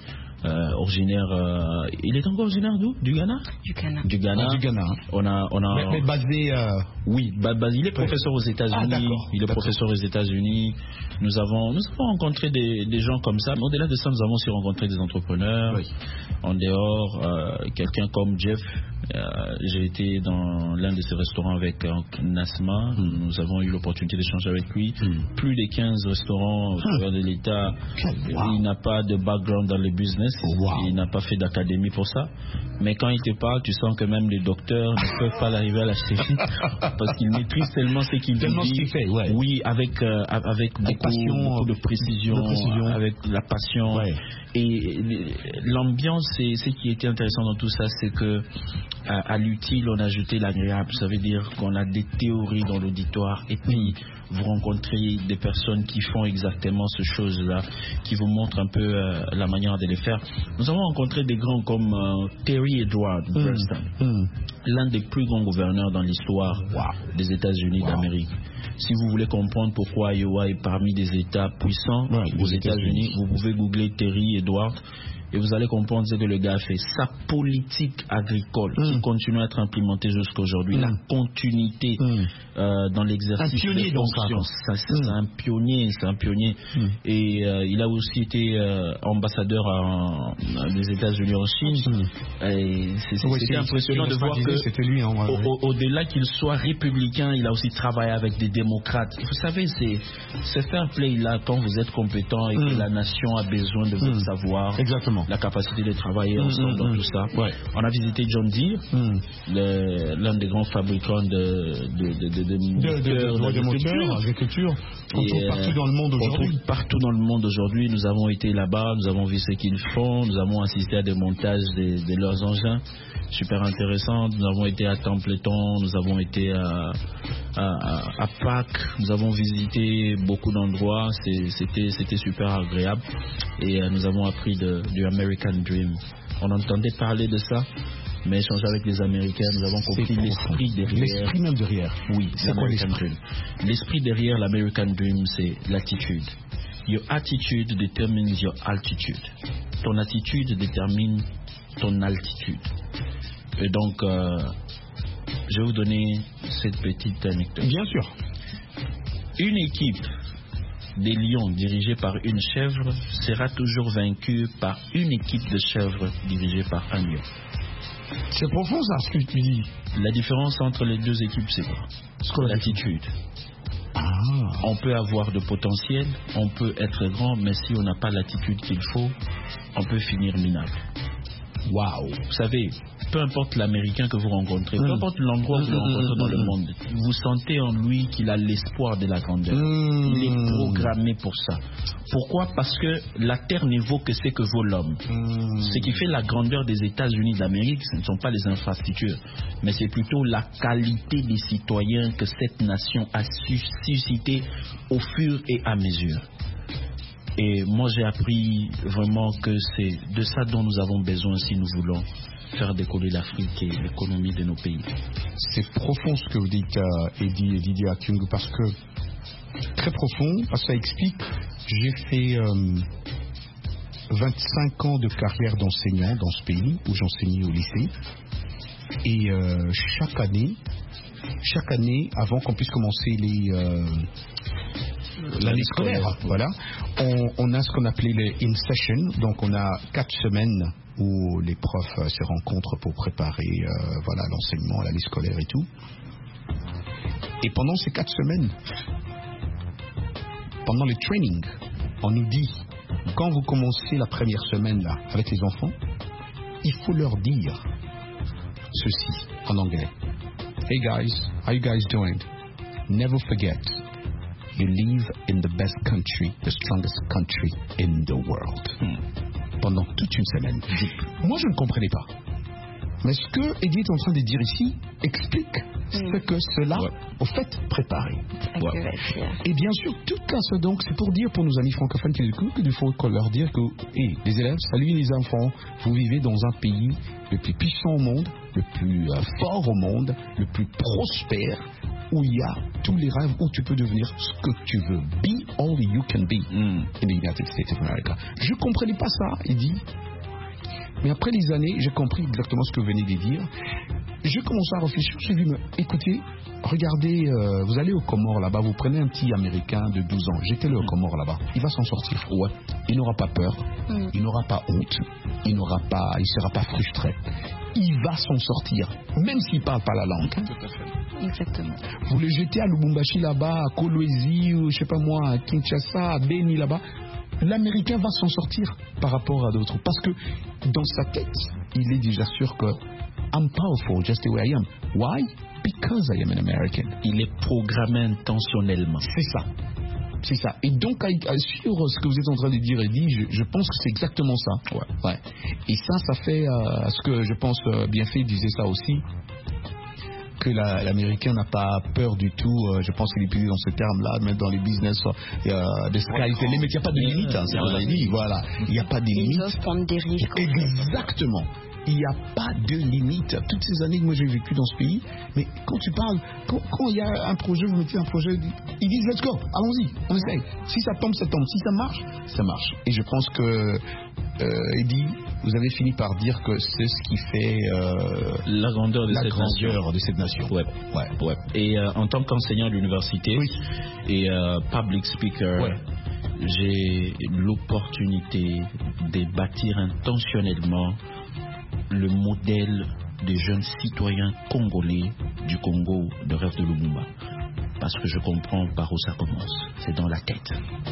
euh, originaire. Euh, il est encore originaire d'où? Du Ghana. Du Ghana. Du Ghana. Ah, du Ghana. On a, on a. Mais, mais basé. Euh... Oui, bah, bah, il est professeur aux États-Unis. Ah, il est professeur aux États-Unis. Nous avons, nous avons rencontré des, des gens comme ça. Mais au-delà de ça, nous avons aussi rencontré des entrepreneurs. Oui. En dehors, euh, quelqu'un comme Jeff. Euh, j'ai été dans l'un de ses restaurants avec euh, Nasma. Mm. Nous avons eu l'opportunité d'échanger avec lui. Mm. Plus de quinze restaurants au travers de l'État. Wow. Il n'a pas de background dans le business. Wow. Il n'a pas fait d'académie pour ça. Mais quand il te parle, tu sens que même les docteurs ne peuvent pas l'arriver à la chefie parce qu'il maîtrise tellement ce qu'il dit. Ce qu'il fait, ouais. Oui, avec, euh, avec beaucoup, passion, beaucoup de précision, de précision, avec la passion. Ouais. Et l'ambiance, c'est ce qui était intéressant dans tout ça, c'est que à, à l'utile, on a ajouté l'agréable. Ça veut dire qu'on a des théories dans l'auditoire et puis vous rencontrez des personnes qui font exactement ce chose-là, qui vous montrent un peu euh, la manière de les faire. Nous avons rencontré des grands comme euh, Terry Edward Preston, mm. mm. l'un des plus grands gouverneurs dans l'histoire wow. des États-Unis wow. d'Amérique. Si vous voulez comprendre pourquoi Iowa est parmi des États puissants ouais, aux États-Unis, vous pouvez googler Terry Edward et vous allez comprendre ce que le gars a fait. Sa politique agricole mm. qui continue à être implémentée jusqu'à aujourd'hui, mm. la continuité mm. euh, dans l'exercice des fonctions. Ça, c'est mm. un pionnier, c'est un pionnier. Mm. Et euh, il a aussi été euh, ambassadeur à, à des États-Unis en Chine. Mm. Et c'est, c'est, oui, c'était impressionnant de voir que, c'était lui, hein, ouais, au, au, au-delà qu'il soit républicain, il a aussi travaillé avec des démocrates. Vous savez, c'est, c'est fair play là quand vous êtes compétent et mm. que la nation a besoin de votre mm. savoir. Exactement. La capacité de travailler ensemble mmh, dans mmh. tout ça. Ouais. On a visité John Deere, mmh. le, l'un des grands fabricants de, de, de, de, de, de, de, de, de moteurs, d'agriculture. On trouve partout dans le monde aujourd'hui. On trouve partout dans le monde aujourd'hui. Nous avons été là-bas, nous avons vu ce qu'ils font, nous avons assisté à des montages de, de leurs engins. Super intéressant. Nous avons été à Templeton, nous avons été à, à, à, à Pâques, nous avons visité beaucoup d'endroits. C'est, c'était, c'était super agréable et euh, nous avons appris de, du American Dream. On entendait parler de ça, mais échanger avec les Américains, nous avons compris l'esprit derrière. L'esprit même derrière. Oui, c'est quoi l'esprit? L'esprit derrière l'American Dream, c'est l'attitude. Your attitude determines your altitude. Ton attitude détermine ton altitude. Et donc, euh, je vais vous donner cette petite anecdote. Bien sûr. Une équipe des lions dirigée par une chèvre sera toujours vaincue par une équipe de chèvres dirigée par un lion. C'est profond ça, ce que tu dis. La différence entre les deux équipes, c'est quoi? C'est l'attitude. Ah. On peut avoir de potentiel, on peut être grand, mais si on n'a pas l'attitude qu'il faut, on peut finir minable. Waouh. Vous savez, peu importe l'Américain que vous rencontrez, mmh. peu importe l'endroit que vous mmh, rencontrez mmh, dans mmh. le monde, vous sentez en lui qu'il a l'espoir de la grandeur. Mmh. Il est programmé pour ça. Pourquoi? Parce que la terre ne vaut que ce que vaut l'homme. Mmh. Ce qui fait la grandeur des États-Unis d'Amérique, ce ne sont pas les infrastructures, mais c'est plutôt la qualité des citoyens que cette nation a suscité au fur et à mesure. Et moi j'ai appris vraiment que c'est de ça dont nous avons besoin si nous voulons faire décoller l'Afrique et l'économie de nos pays. C'est profond ce que vous dites, uh, Eddie et Didier Akyung, parce que très profond, parce que ça explique. J'ai fait euh, vingt-cinq ans de carrière d'enseignant dans ce pays où j'enseignais au lycée, et euh, chaque année, chaque année, avant qu'on puisse commencer les euh, l'année scolaire, voilà, on, on a ce qu'on appelait les in session, donc on a quatre semaines où les profs euh, se rencontrent pour préparer euh, voilà, l'enseignement, l'année scolaire et tout. Et pendant ces quatre semaines, pendant les trainings, on nous dit, quand vous commencez la première semaine là, avec les enfants, il faut leur dire ceci en anglais. Hey guys, how you guys doing? Never forget, you live in the best country, the strongest country in the world. Hmm. Pendant toute une semaine. Moi, je ne comprenais pas. Mais ce que Eddie est en train de dire ici explique mm. ce que cela, ouais. au fait, préparer. Ouais. Et bien sûr, tout ça, donc, c'est pour dire pour nos amis francophones qui écoutent qu'il faut leur dire que, hey, les élèves, salut les enfants, vous vivez dans un pays le plus puissant au monde, le plus euh, fort au monde, le plus prospère, où il y a tous les rêves, où tu peux devenir ce que tu veux. Be all you can be mm. in the United States of America. Je ne comprenais pas ça, il dit. Mais après les années, j'ai compris exactement ce que vous venez de dire. J'ai commencé à réfléchir, j'ai vu, mais écoutez, regardez, euh, vous allez au Comores là-bas, vous prenez un petit Américain de douze ans, jetez-le au Comores là-bas, il va s'en sortir. Ouais. Il n'aura pas peur, mm. il n'aura pas honte, il n'aura pas, il sera pas frustré. Il va s'en sortir, même s'il ne parle pas la langue. Tout à fait. Exactement. Vous le jetez à Lubumbashi là-bas, à Kolwezi, ou je sais pas moi, à Kinshasa, à Beni là-bas, l'Américain va s'en sortir par rapport à d'autres. Parce que dans sa tête, il est déjà sûr que I'm powerful just the way I am. Why? Because I am an American. Il est programmé intentionnellement. C'est ça. C'est ça. Et donc, sur ce que vous êtes en train de dire, Eddie, je, je pense que c'est exactement ça. Ouais. Ouais. Et ça, ça fait euh, ce que je pense euh, Bienfait disait ça aussi, que la, l'Américain n'a pas peur du tout. Euh, je pense qu'il est utilisé dans ce terme-là, même dans les business, euh, des sky limit. Il n'y a pas de limite. Hein, c'est ce qu'on a dit. Voilà. Il n'y a pas de limite. Ils osent prendre des risques. Exactement. Il n'y a pas de limite. Toutes ces années que moi j'ai vécu dans ce pays, mais quand tu parles, quand, quand il y a un projet, vous mettez un projet, ils disent let's go, allons-y, on essaye. Si ça tombe, ça tombe. Si ça marche, ça marche. Et je pense que, euh, Eddie, vous avez fini par dire que c'est ce qui fait euh, la grandeur de la cette grandeur nation. De cette nation. Ouais. Ouais. Ouais. Et euh, en tant qu'enseignant à l'université oui. et euh, public speaker, ouais. j'ai l'opportunité de bâtir intentionnellement le modèle des jeunes citoyens congolais du Congo de rêve de Lumumba. Parce que je comprends par où ça commence. C'est dans la tête.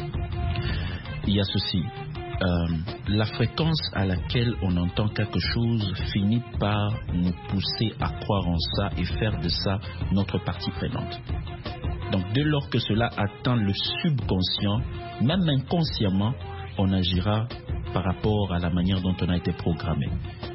Il y a ceci. Euh, la fréquence à laquelle on entend quelque chose finit par nous pousser à croire en ça et faire de ça notre partie prenante. Donc dès lors que cela atteint le subconscient, même inconsciemment, on agira par rapport à la manière dont on a été programmé.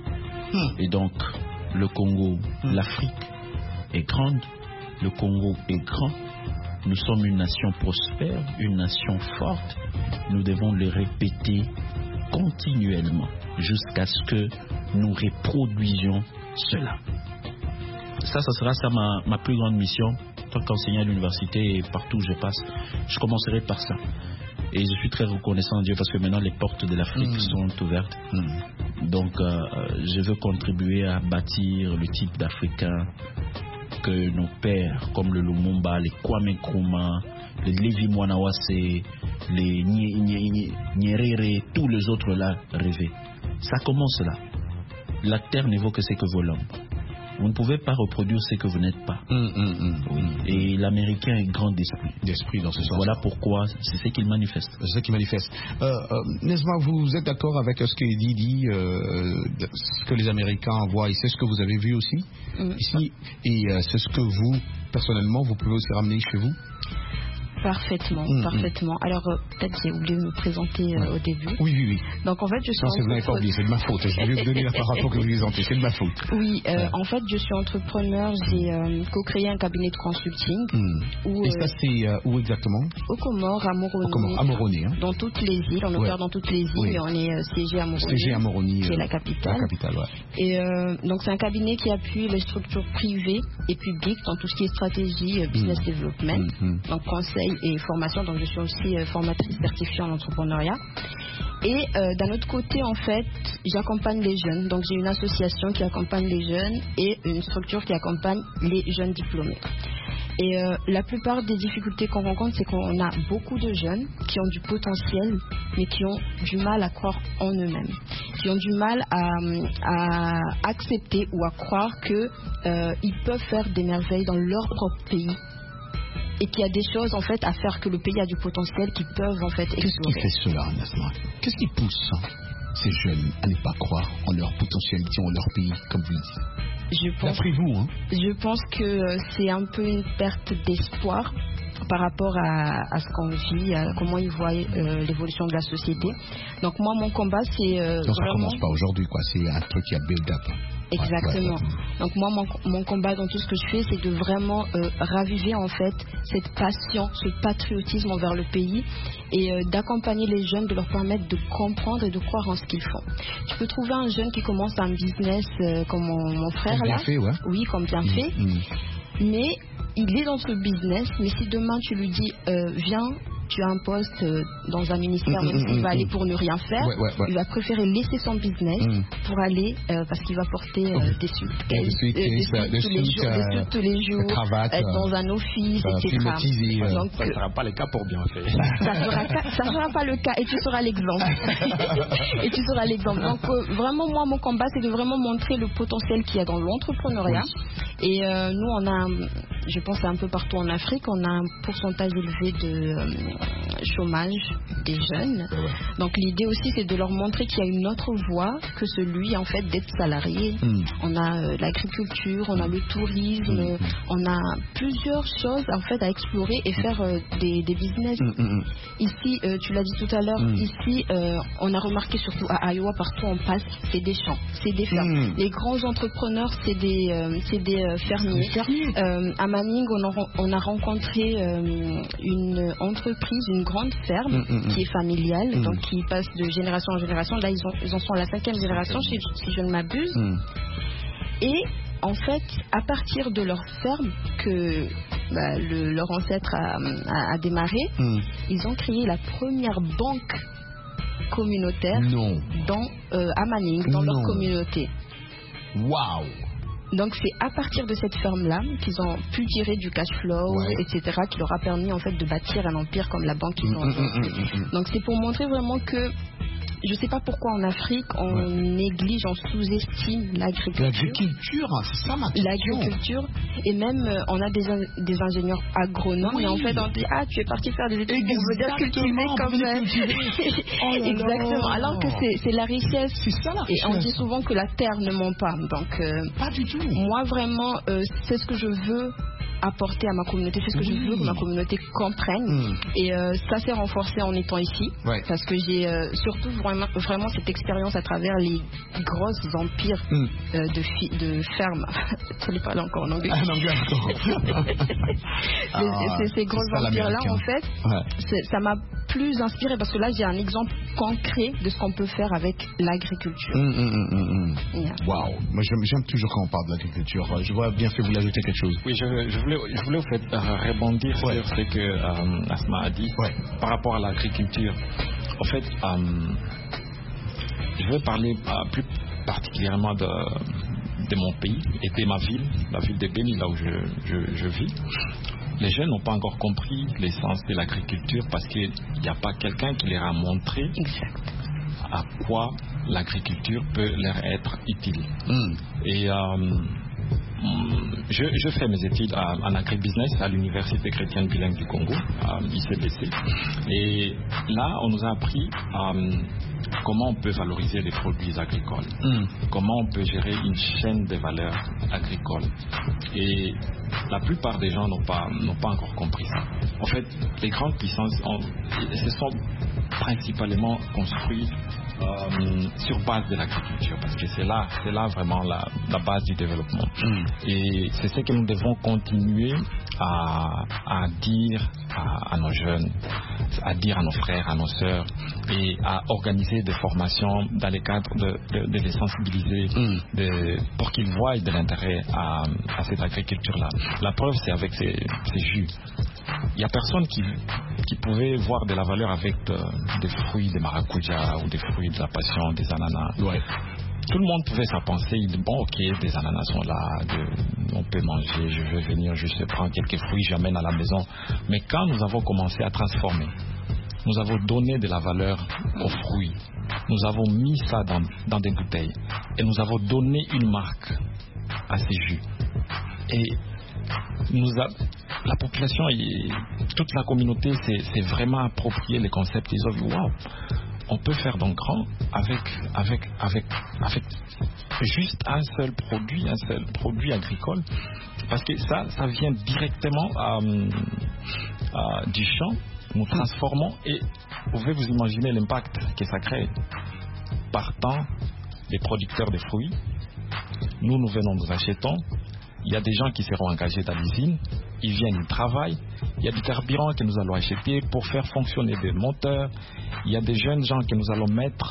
Et donc, le Congo, l'Afrique est grande, le Congo est grand, nous sommes une nation prospère, une nation forte, nous devons le répéter continuellement jusqu'à ce que nous reproduisions cela. Ça, ça sera ça ma, ma plus grande mission, en tant qu'enseignant à l'université et partout où je passe, je commencerai par ça. Et je suis très reconnaissant à Dieu parce que maintenant les portes de l'Afrique mmh. sont ouvertes. Mmh. Donc euh, je veux contribuer à bâtir le type d'Africain que nos pères, comme le Lumumba, les Kwame Nkrumah, les Levi Mwanawase, les Nyerere, tous les autres là rêvaient. Ça commence là. La terre ne vaut que ce que vaut l'homme. Vous ne pouvez pas reproduire ce que vous n'êtes pas. Mmh, mmh, mmh, oui. Et l'Américain est grand d'esprit. D'esprit dans ce sens. Voilà pourquoi c'est ce qu'il manifeste. C'est ce qu'il manifeste. Euh, euh, Nesma, vous êtes d'accord avec ce que Eddie dit, euh, ce que les Américains voient, et c'est ce que vous avez vu aussi mmh. ici, et euh, c'est ce que vous, personnellement, vous pouvez aussi ramener chez vous? Parfaitement, mmh, parfaitement. Mmh. Alors, euh, peut-être j'ai oublié de me présenter euh, ouais. au début. Oui, oui, oui. Donc, en fait, je suis non, vous n'avez pas oublié, c'est de ma faute. Je vais vous donner la parole pour que vous présentez, c'est de ma faute. Oui, euh, ouais. en fait, je suis entrepreneur. J'ai euh, co-créé un cabinet de consulting. Mmh. Où, Et ça, c'est euh, où exactement? Aux Comores, à Moroni. Aux Comores, à Moroni. Hein. Dans toutes les îles. On opère ouais. dans toutes les îles, oui. et on est euh, siégé à Moroni. Siégé à Moroni. Qui euh, est la capitale. La capitale, ouais. Et euh, donc, c'est un cabinet qui appuie les structures privées et publiques dans tout ce qui est stratégie, euh, business mmh. development, mmh. donc conseil et formation. Donc je suis aussi euh, formatrice certifiée en entrepreneuriat. Et euh, d'un autre côté, en fait, j'accompagne les jeunes. Donc j'ai une association qui accompagne les jeunes et une structure qui accompagne les jeunes diplômés. Et euh, la plupart des difficultés qu'on rencontre, c'est qu'on a beaucoup de jeunes qui ont du potentiel, mais qui ont du mal à croire en eux-mêmes, qui ont du mal à, à accepter ou à croire qu'ils euh, peuvent faire des merveilles dans leur propre pays. Et qu'il y a des choses en fait à faire, que le pays a du potentiel qui peuvent en fait explorer. Qu'est-ce qui fait cela, Nesma? Qu'est-ce qui pousse ces jeunes à ne pas croire en leur potentialité, en leur pays, comme vous dites? Je pense, D'après vous, hein? Je pense que c'est un peu une perte d'espoir par rapport à, à ce qu'on vit, à comment ils voient euh, l'évolution de la société. Donc moi, mon combat, c'est euh, non, ça vraiment... commence pas aujourd'hui, quoi. C'est un truc qui a build up. Exactement. Ouais, ouais. Donc moi, mon, mon combat dans tout ce que je fais, c'est de vraiment euh, raviver en fait cette passion, ce patriotisme envers le pays et euh, d'accompagner les jeunes, de leur permettre de comprendre et de croire en ce qu'ils font. Tu peux trouver un jeune qui commence un business euh, comme mon, mon frère comme là, bien fait, ouais. oui, comme bien mmh, fait, mmh. mais il est dans ce business, mais si demain tu lui dis euh, viens tu as un poste euh, dans un ministère, même s'il va aller pour ne rien faire, ouais, ouais, ouais. il va préférer laisser son business mm. pour aller, euh, parce qu'il va porter euh, des suites, des suites, euh, des suites, des tous, les jours, euh, des suites tous les jours, cravate, être dans un office, et cetera. Euh, Donc, ça ne sera pas le cas pour bien faire. Ça ne sera, sera pas le cas et tu seras l'exemple. et tu seras l'exemple. Donc euh, vraiment, moi, mon combat, c'est de vraiment montrer le potentiel qu'il y a dans l'entrepreneuriat. Oui. Et euh, nous, on a, je pense un peu partout en Afrique, on a un pourcentage élevé de euh, chômage des jeunes. Ouais, ouais. Donc l'idée aussi, c'est de leur montrer qu'il y a une autre voie que celui, en fait, d'être salarié. Mm. On a euh, l'agriculture, on a le tourisme, mm. on a plusieurs choses, en fait, à explorer et faire euh, des, des business. Mm, mm, mm. Ici, euh, tu l'as dit tout à l'heure, mm. ici, euh, on a remarqué surtout à Iowa, partout on passe, c'est des champs, c'est des fermes. Mm. Les grands entrepreneurs, c'est des, euh, c'est des euh, fermiers. Euh, à Manning, on a, on a rencontré euh, une entreprise, une grande ferme mm, mm, qui est familiale, mm. donc qui passe de génération en génération. Là, ils, ont, ils en sont à la cinquième génération, si, si je ne m'abuse. Mm. Et en fait, à partir de leur ferme que bah, le, leur ancêtre a, a, a démarré, mm. ils ont créé la première banque communautaire non. dans, euh, à Manning, dans non. leur communauté. Waouh! Donc c'est à partir de cette ferme-là qu'ils ont pu tirer du cash flow, ouais. et cetera, qui leur a permis en fait de bâtir un empire comme la banque qu'ils ont aujourd'hui. Mm, mm, mm, Donc c'est pour montrer vraiment que je ne sais pas pourquoi en Afrique on ouais. néglige, on sous-estime l'agriculture. L'agriculture, c'est ça ma question. L'agriculture, et même euh, on a des, des ingénieurs agronomes, oui. et en fait on dit ah tu es parti faire des études pour venir cultiver comme même. Oh exactement. Alors que c'est la richesse. C'est ça la richesse. Et on dit souvent que la terre ne ment pas. Donc euh, pas du tout. Moi vraiment euh, c'est ce que je veux apporter à ma communauté, c'est ce que oui. je veux que ma communauté comprenne. Mm. Et euh, ça s'est renforcé en étant ici, ouais. parce que j'ai euh, surtout vraiment, vraiment cette expérience à travers les grosses empires mm. euh, de, fi de fermes. Je ne parle encore en anglais. Ah, en anglais encore. ah, ces gros empires-là, en fait, ouais. ça m'a plus inspiré parce que là, j'ai un exemple concret de ce qu'on peut faire avec l'agriculture. Mm, mm, mm, mm. yeah. Wow. Moi, j'aime toujours quand on parle de l'agriculture. Je vois bien fait vous l'ajouter quelque chose. Oui, je, je voulais, je voulais en fait euh, rebondir ouais. sur ce que euh, Asma a dit ouais. par rapport à l'agriculture. En fait, euh, je vais parler euh, plus particulièrement de, de mon pays et de ma ville, la ville de Beni, là où je, je, je vis. Les jeunes n'ont pas encore compris l'essence de l'agriculture parce qu'il n'y a pas quelqu'un qui leur a montré exact. À quoi l'agriculture peut leur être utile. Mm. Et euh, je, je fais mes études à, en agribusiness à l'Université chrétienne bilingue du Congo, à I C B C. Et là, on nous a appris euh, comment on peut valoriser les produits agricoles, mm. comment on peut gérer une chaîne de valeur agricole. Et la plupart des gens n'ont pas, n'ont pas encore compris ça. En fait, les grandes puissances ont, se sont principalement construites euh, sur base de l'agriculture, parce que c'est là, c'est là vraiment la, la base du développement. Mm. Et c'est ce que nous devons continuer à, à dire à, à nos jeunes, à dire à nos frères, à nos sœurs, et à organiser des formations dans le cadre de, de, de les sensibiliser, mm. de, pour qu'ils voient de l'intérêt à, à cette agriculture-là. La preuve, c'est avec ces, ces jus. Il n'y a personne qui, qui pouvait voir de la valeur avec de, des fruits de maracuja ou des fruits de la passion, des ananas. Ouais. Tout le monde pouvait s'en penser, bon ok, des ananas sont là, de, on peut manger, je vais venir juste prendre quelques fruits, j'amène à la maison. Mais quand nous avons commencé à transformer, nous avons donné de la valeur aux fruits, nous avons mis ça dans, dans des bouteilles et nous avons donné une marque à ces jus. Et nous a, la population et toute la communauté s'est vraiment approprié les concepts. Ils ont vu, waouh, on peut faire donc grand avec, avec, avec, avec juste un seul produit, un seul produit agricole. Parce que ça, ça vient directement euh, euh, du champ. Nous transformons et vous pouvez vous imaginer l'impact que ça crée. Partant des producteurs de fruits, nous, nous venons, nous achetons. Il y a des gens qui seront engagés dans l'usine, ils viennent, ils travaillent. Il y a du carburant que nous allons acheter pour faire fonctionner des moteurs. Il y a des jeunes gens que nous allons mettre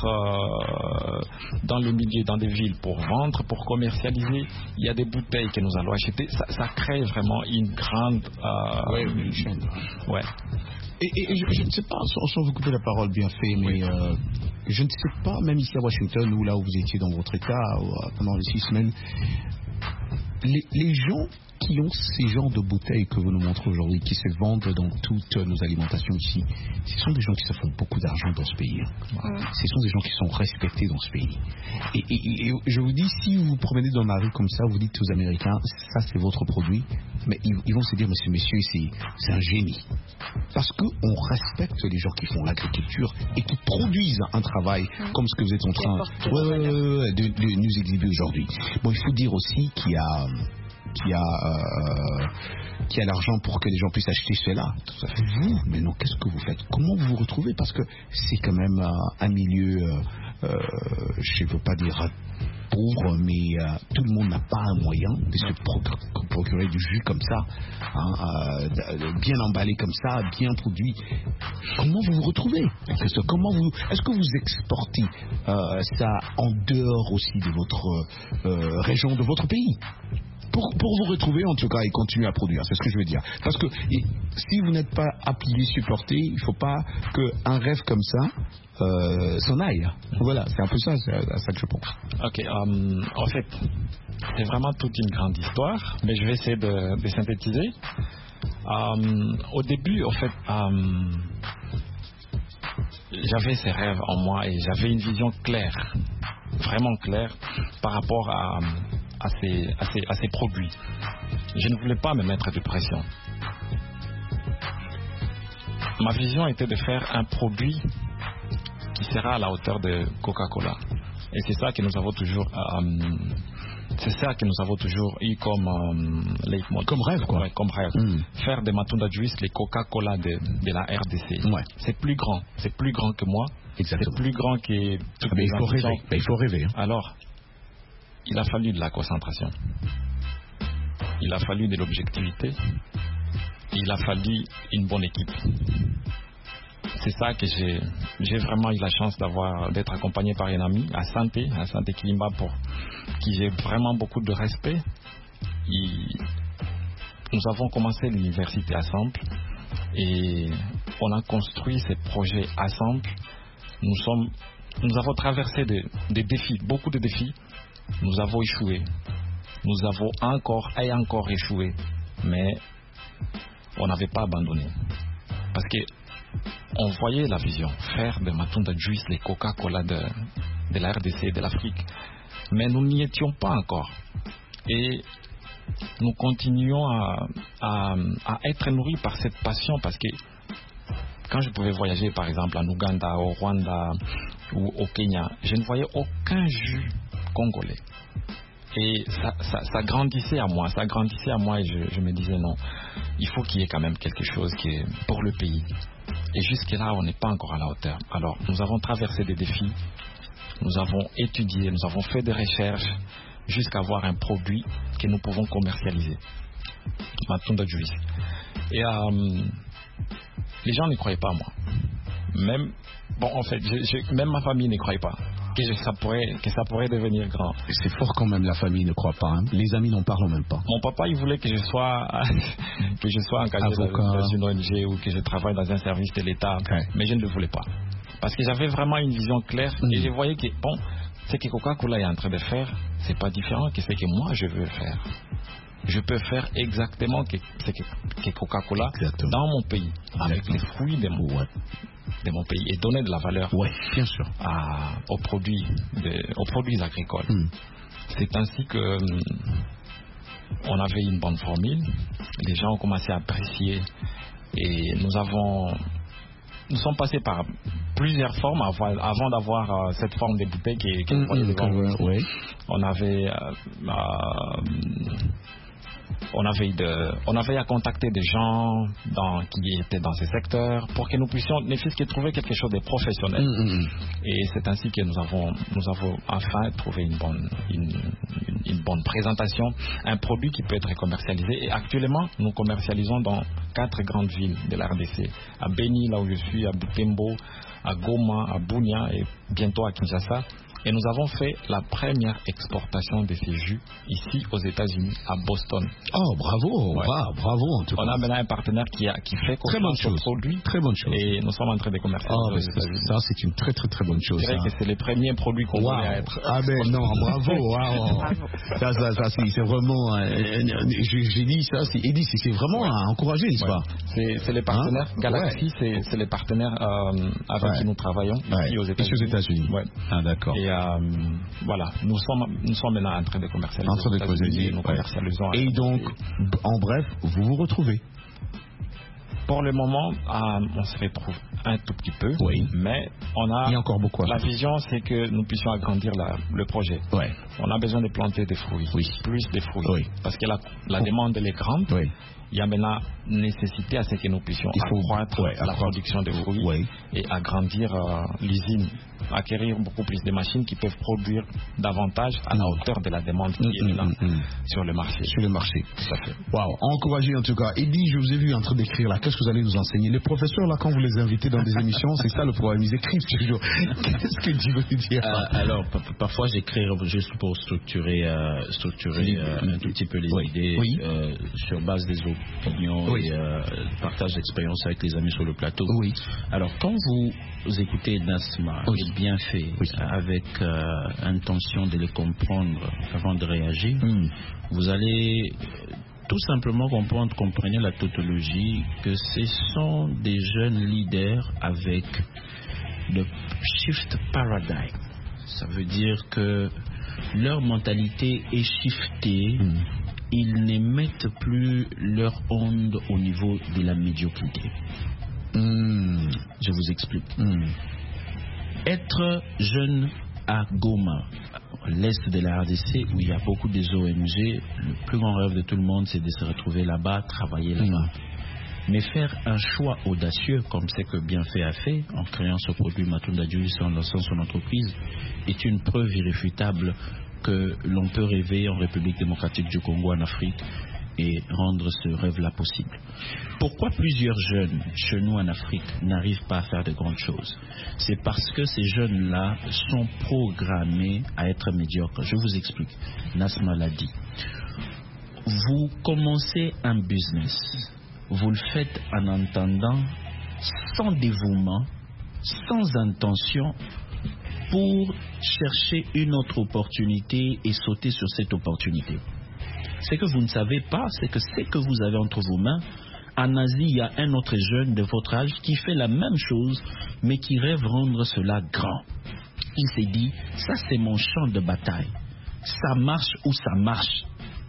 euh, dans le milieu, dans des villes pour vendre, pour commercialiser. Il y a des bouteilles que nous allons acheter. Ça, ça crée vraiment une grande... Euh, oui, une chaîne. Ouais. Et, et, et je, je ne sais pas, sans, sans vous couper la parole bien fait, mais euh, je ne sais pas, même ici à Washington, ou là où vous étiez dans votre état, ou, euh, pendant les six semaines, les, les gens qui ont ces genres de bouteilles que vous nous montrez aujourd'hui, qui se vendent dans toutes nos alimentations ici, ce sont des gens qui se font beaucoup d'argent dans ce pays. Hein. Ce sont des gens qui sont respectés dans ce pays. Et, et, et je vous dis, si vous vous promenez dans la rue comme ça, vous dites aux Américains, ça c'est votre produit, mais ils, ils vont se dire, mais ce monsieur, c'est, c'est un génie. Parce qu'on respecte les gens qui font l'agriculture et qui produisent un travail mmh. comme ce que vous êtes en train ouais, ouais, ouais, de, de nous exhiber aujourd'hui. Bon, il faut dire aussi qu'il y a... qui a, euh, qui a l'argent pour que les gens puissent acheter cela. Tout à fait vous, mais non, qu'est-ce que vous faites? Comment vous vous retrouvez? Parce que c'est quand même un, un milieu, euh, euh, je ne veux pas dire pauvre, mais euh, tout le monde n'a pas un moyen de se pro- procurer du jus comme ça, hein, euh, bien emballé comme ça, bien produit. Comment vous vous retrouvez? Est-ce que, comment vous, est-ce que vous exportez euh, ça en dehors aussi de votre euh, région, de votre pays? Pour, pour vous retrouver en tout cas et continuer à produire, c'est ce que je veux dire. Parce que et, si vous n'êtes pas appuyé, supporté, il ne faut pas qu'un rêve comme ça euh, s'en aille. Voilà, c'est un peu ça, c'est à ça que je pense. Ok, um, en fait, c'est vraiment toute une grande histoire, mais je vais essayer de, de synthétiser. Um, au début, en fait, um, j'avais ces rêves en moi et j'avais une vision claire, vraiment claire, par rapport à... À ces, à, ces, à ces produits. Je ne voulais pas me mettre de pression. Ma vision était de faire un produit qui sera à la hauteur de Coca-Cola. Et c'est ça que nous avons toujours, euh, c'est ça que nous avons toujours eu comme euh, leitmotiv. Comme rêve, quoi. Ouais, comme rêve. Mm. Faire de Matunda Juice les Coca-Cola de, de la R D C. Ouais. C'est plus grand. C'est plus grand que moi. Exactement. C'est plus grand que toutes ah, les il faut rêver. Ben, il faut rêver. Hein. Alors, il a fallu de la concentration. Il a fallu de l'objectivité. Il a fallu une bonne équipe. C'est ça que j'ai, j'ai vraiment eu la chance d'avoir, d'être accompagné par un ami, à Santé, à Santé Kilimba, pour qui j'ai vraiment beaucoup de respect. Il, nous avons commencé l'université ensemble et on a construit ces projets ensemble. Nous sommes, nous avons traversé des, des défis, beaucoup de défis. Nous avons échoué. Nous avons encore et encore échoué. Mais on n'avait pas abandonné. Parce que on voyait la vision. Faire de Matunda Juice les Coca-Cola de, de la R D C, de l'Afrique. Mais nous n'y étions pas encore. Et nous continuons à, à, à être nourris par cette passion. Parce que quand je pouvais voyager, par exemple, en Ouganda, au Rwanda ou au Kenya, je ne voyais aucun jus congolais. Et ça, ça, ça grandissait à moi, ça grandissait à moi et je, je me disais non, il faut qu'il y ait quand même quelque chose qui est pour le pays. Et jusque-là, on n'est pas encore à la hauteur. Alors, nous avons traversé des défis, nous avons étudié, nous avons fait des recherches jusqu'à avoir un produit que nous pouvons commercialiser. Matunda Juice. Et euh, les gens ne croyaient pas à moi. Même, bon, en fait, je, je, même ma famille ne croyait pas que, je, ça pourrait, que ça pourrait devenir grand. C'est fort quand même, la famille ne croit pas. Hein. Les amis n'en parlent même pas. Mon papa, il voulait que je sois, que je sois engagé dans, dans une O N G ou que je travaille dans un service de l'État. Okay. Mais je ne le voulais pas. Parce que j'avais vraiment une vision claire mmh. et je voyais que, bon, ce que Coca-Cola est en train de faire, c'est pas différent que ce que moi je veux faire. Je peux faire exactement ce que, que Coca-Cola exactement. Dans mon pays, exactement. Avec les fruits de mon, ouais. de mon pays et donner de la valeur ouais, bien sûr. À, aux, produits de, aux produits agricoles. Mm. C'est ainsi que um, on avait une bonne formule, les gens ont commencé à apprécier et nous avons nous sommes passés par plusieurs formes avant, avant d'avoir euh, cette forme de bouteille qui, qui mmh, mmh, ouais. On avait euh, euh, on avait de, on avait à contacter des gens dans, qui étaient dans ces secteurs pour que nous puissions ne fût-ce que trouver quelque chose de professionnel. Mmh, mmh. Et c'est ainsi que nous avons nous avons enfin trouvé une bonne une, une, une bonne présentation, un produit qui peut être commercialisé. Et actuellement, nous commercialisons dans quatre grandes villes de la R D C, à Beni, là où je suis, à Butembo, à Goma, à Bunia et bientôt à Kinshasa. Et nous avons fait la première exportation de ces jus ici aux États-Unis, à Boston. Oh, bravo, ouais. wow, bravo en tout cas. On a maintenant un partenaire qui, a, qui fait confiance aux produits. Très bonne chose. Et nous sommes en train de commercialiser oh, aux États-Unis. Ça, c'est une très très très bonne chose. Je dirais hein. que c'est les premiers produits qu'on wow. voulait être. Ah ben non, bravo. Wow. ça, ça, ça, c'est, c'est vraiment... Euh, j'ai dit ça, c'est, Eddie, c'est, c'est vraiment ouais. à encourager, n'est-ce ouais. pas? C'est, c'est les partenaires. Hein? Galaxy, ouais. c'est, c'est les partenaires euh, avec ouais. qui nous travaillons ouais. ici aux États-Unis. Ici aux États-Unis. Ouais. Ah d'accord. Et euh, voilà, nous sommes, nous sommes maintenant en train de commercialiser. En train de commercialiser. Nous commercialisons. Et donc, en bref, vous vous retrouvez. Pour le moment, euh, on se retrouve un tout petit peu, oui. mais on a... Il y a encore beaucoup. La vision, c'est que nous puissions agrandir la, le projet. Ouais. On a besoin de planter des fruits, oui. plus de fruits, oui. parce que la, la demande elle est grande. Oui. Il y a maintenant nécessité à ce que nous puissions Il faut accroître ouais, la accroître. production de fruits oui. et agrandir euh, l'usine, acquérir beaucoup plus de machines qui peuvent produire davantage à la hauteur de la demande qui mmh, est là mmh, mmh. sur le marché. Sur le marché. Waouh, encouragé en tout cas. Eddie, je vous ai vu en train d'écrire là. Qu'est-ce que vous allez nous enseigner? Les professeurs là, quand vous les invitez dans des émissions, c'est ça le problème. Ils écrivent toujours. Qu'est-ce que tu veux dire? euh, Alors, p- parfois j'écris juste pour structurer, euh, structurer euh, un tout petit peu les oui. idées oui. Euh, sur base des opinions oui. et euh, partage d'expérience avec les amis sur le plateau. Oui. Alors, quand vous, vous écoutez Nasma, oui. et bien fait, oui. avec euh, intention de les comprendre avant de réagir, mm. vous allez tout simplement comprendre, comprenez la tautologie, que ce sont des jeunes leaders avec le shift paradigm. Ça veut dire que leur mentalité est shiftée. Mm. Ils n'émettent plus leur onde au niveau de la médiocrité. Mmh. Je vous explique. Mmh. Être jeune à Goma, l'est de la R D C, où il y a beaucoup des O N G, le plus grand rêve de tout le monde, c'est de se retrouver là-bas, travailler là-bas. Mmh. Mais faire un choix audacieux, comme c'est que Bienfait a fait, en créant ce produit Matunda Juice et en lançant son entreprise, est une preuve irréfutable que l'on peut rêver en République démocratique du Congo, en Afrique, et rendre ce rêve-là possible. Pourquoi plusieurs jeunes chez nous en Afrique n'arrivent pas à faire de grandes choses? C'est parce que ces jeunes-là sont programmés à être médiocres. Je vous explique. Nasma l'a dit. Vous commencez un business. Vous le faites en entendant, sans dévouement, sans intention, pour chercher une autre opportunité et sauter sur cette opportunité. Ce que vous ne savez pas, c'est que ce que vous avez entre vos mains, en Asie, il y a un autre jeune de votre âge qui fait la même chose, mais qui rêve rendre cela grand. Il s'est dit, ça c'est mon champ de bataille. Ça marche ou ça marche.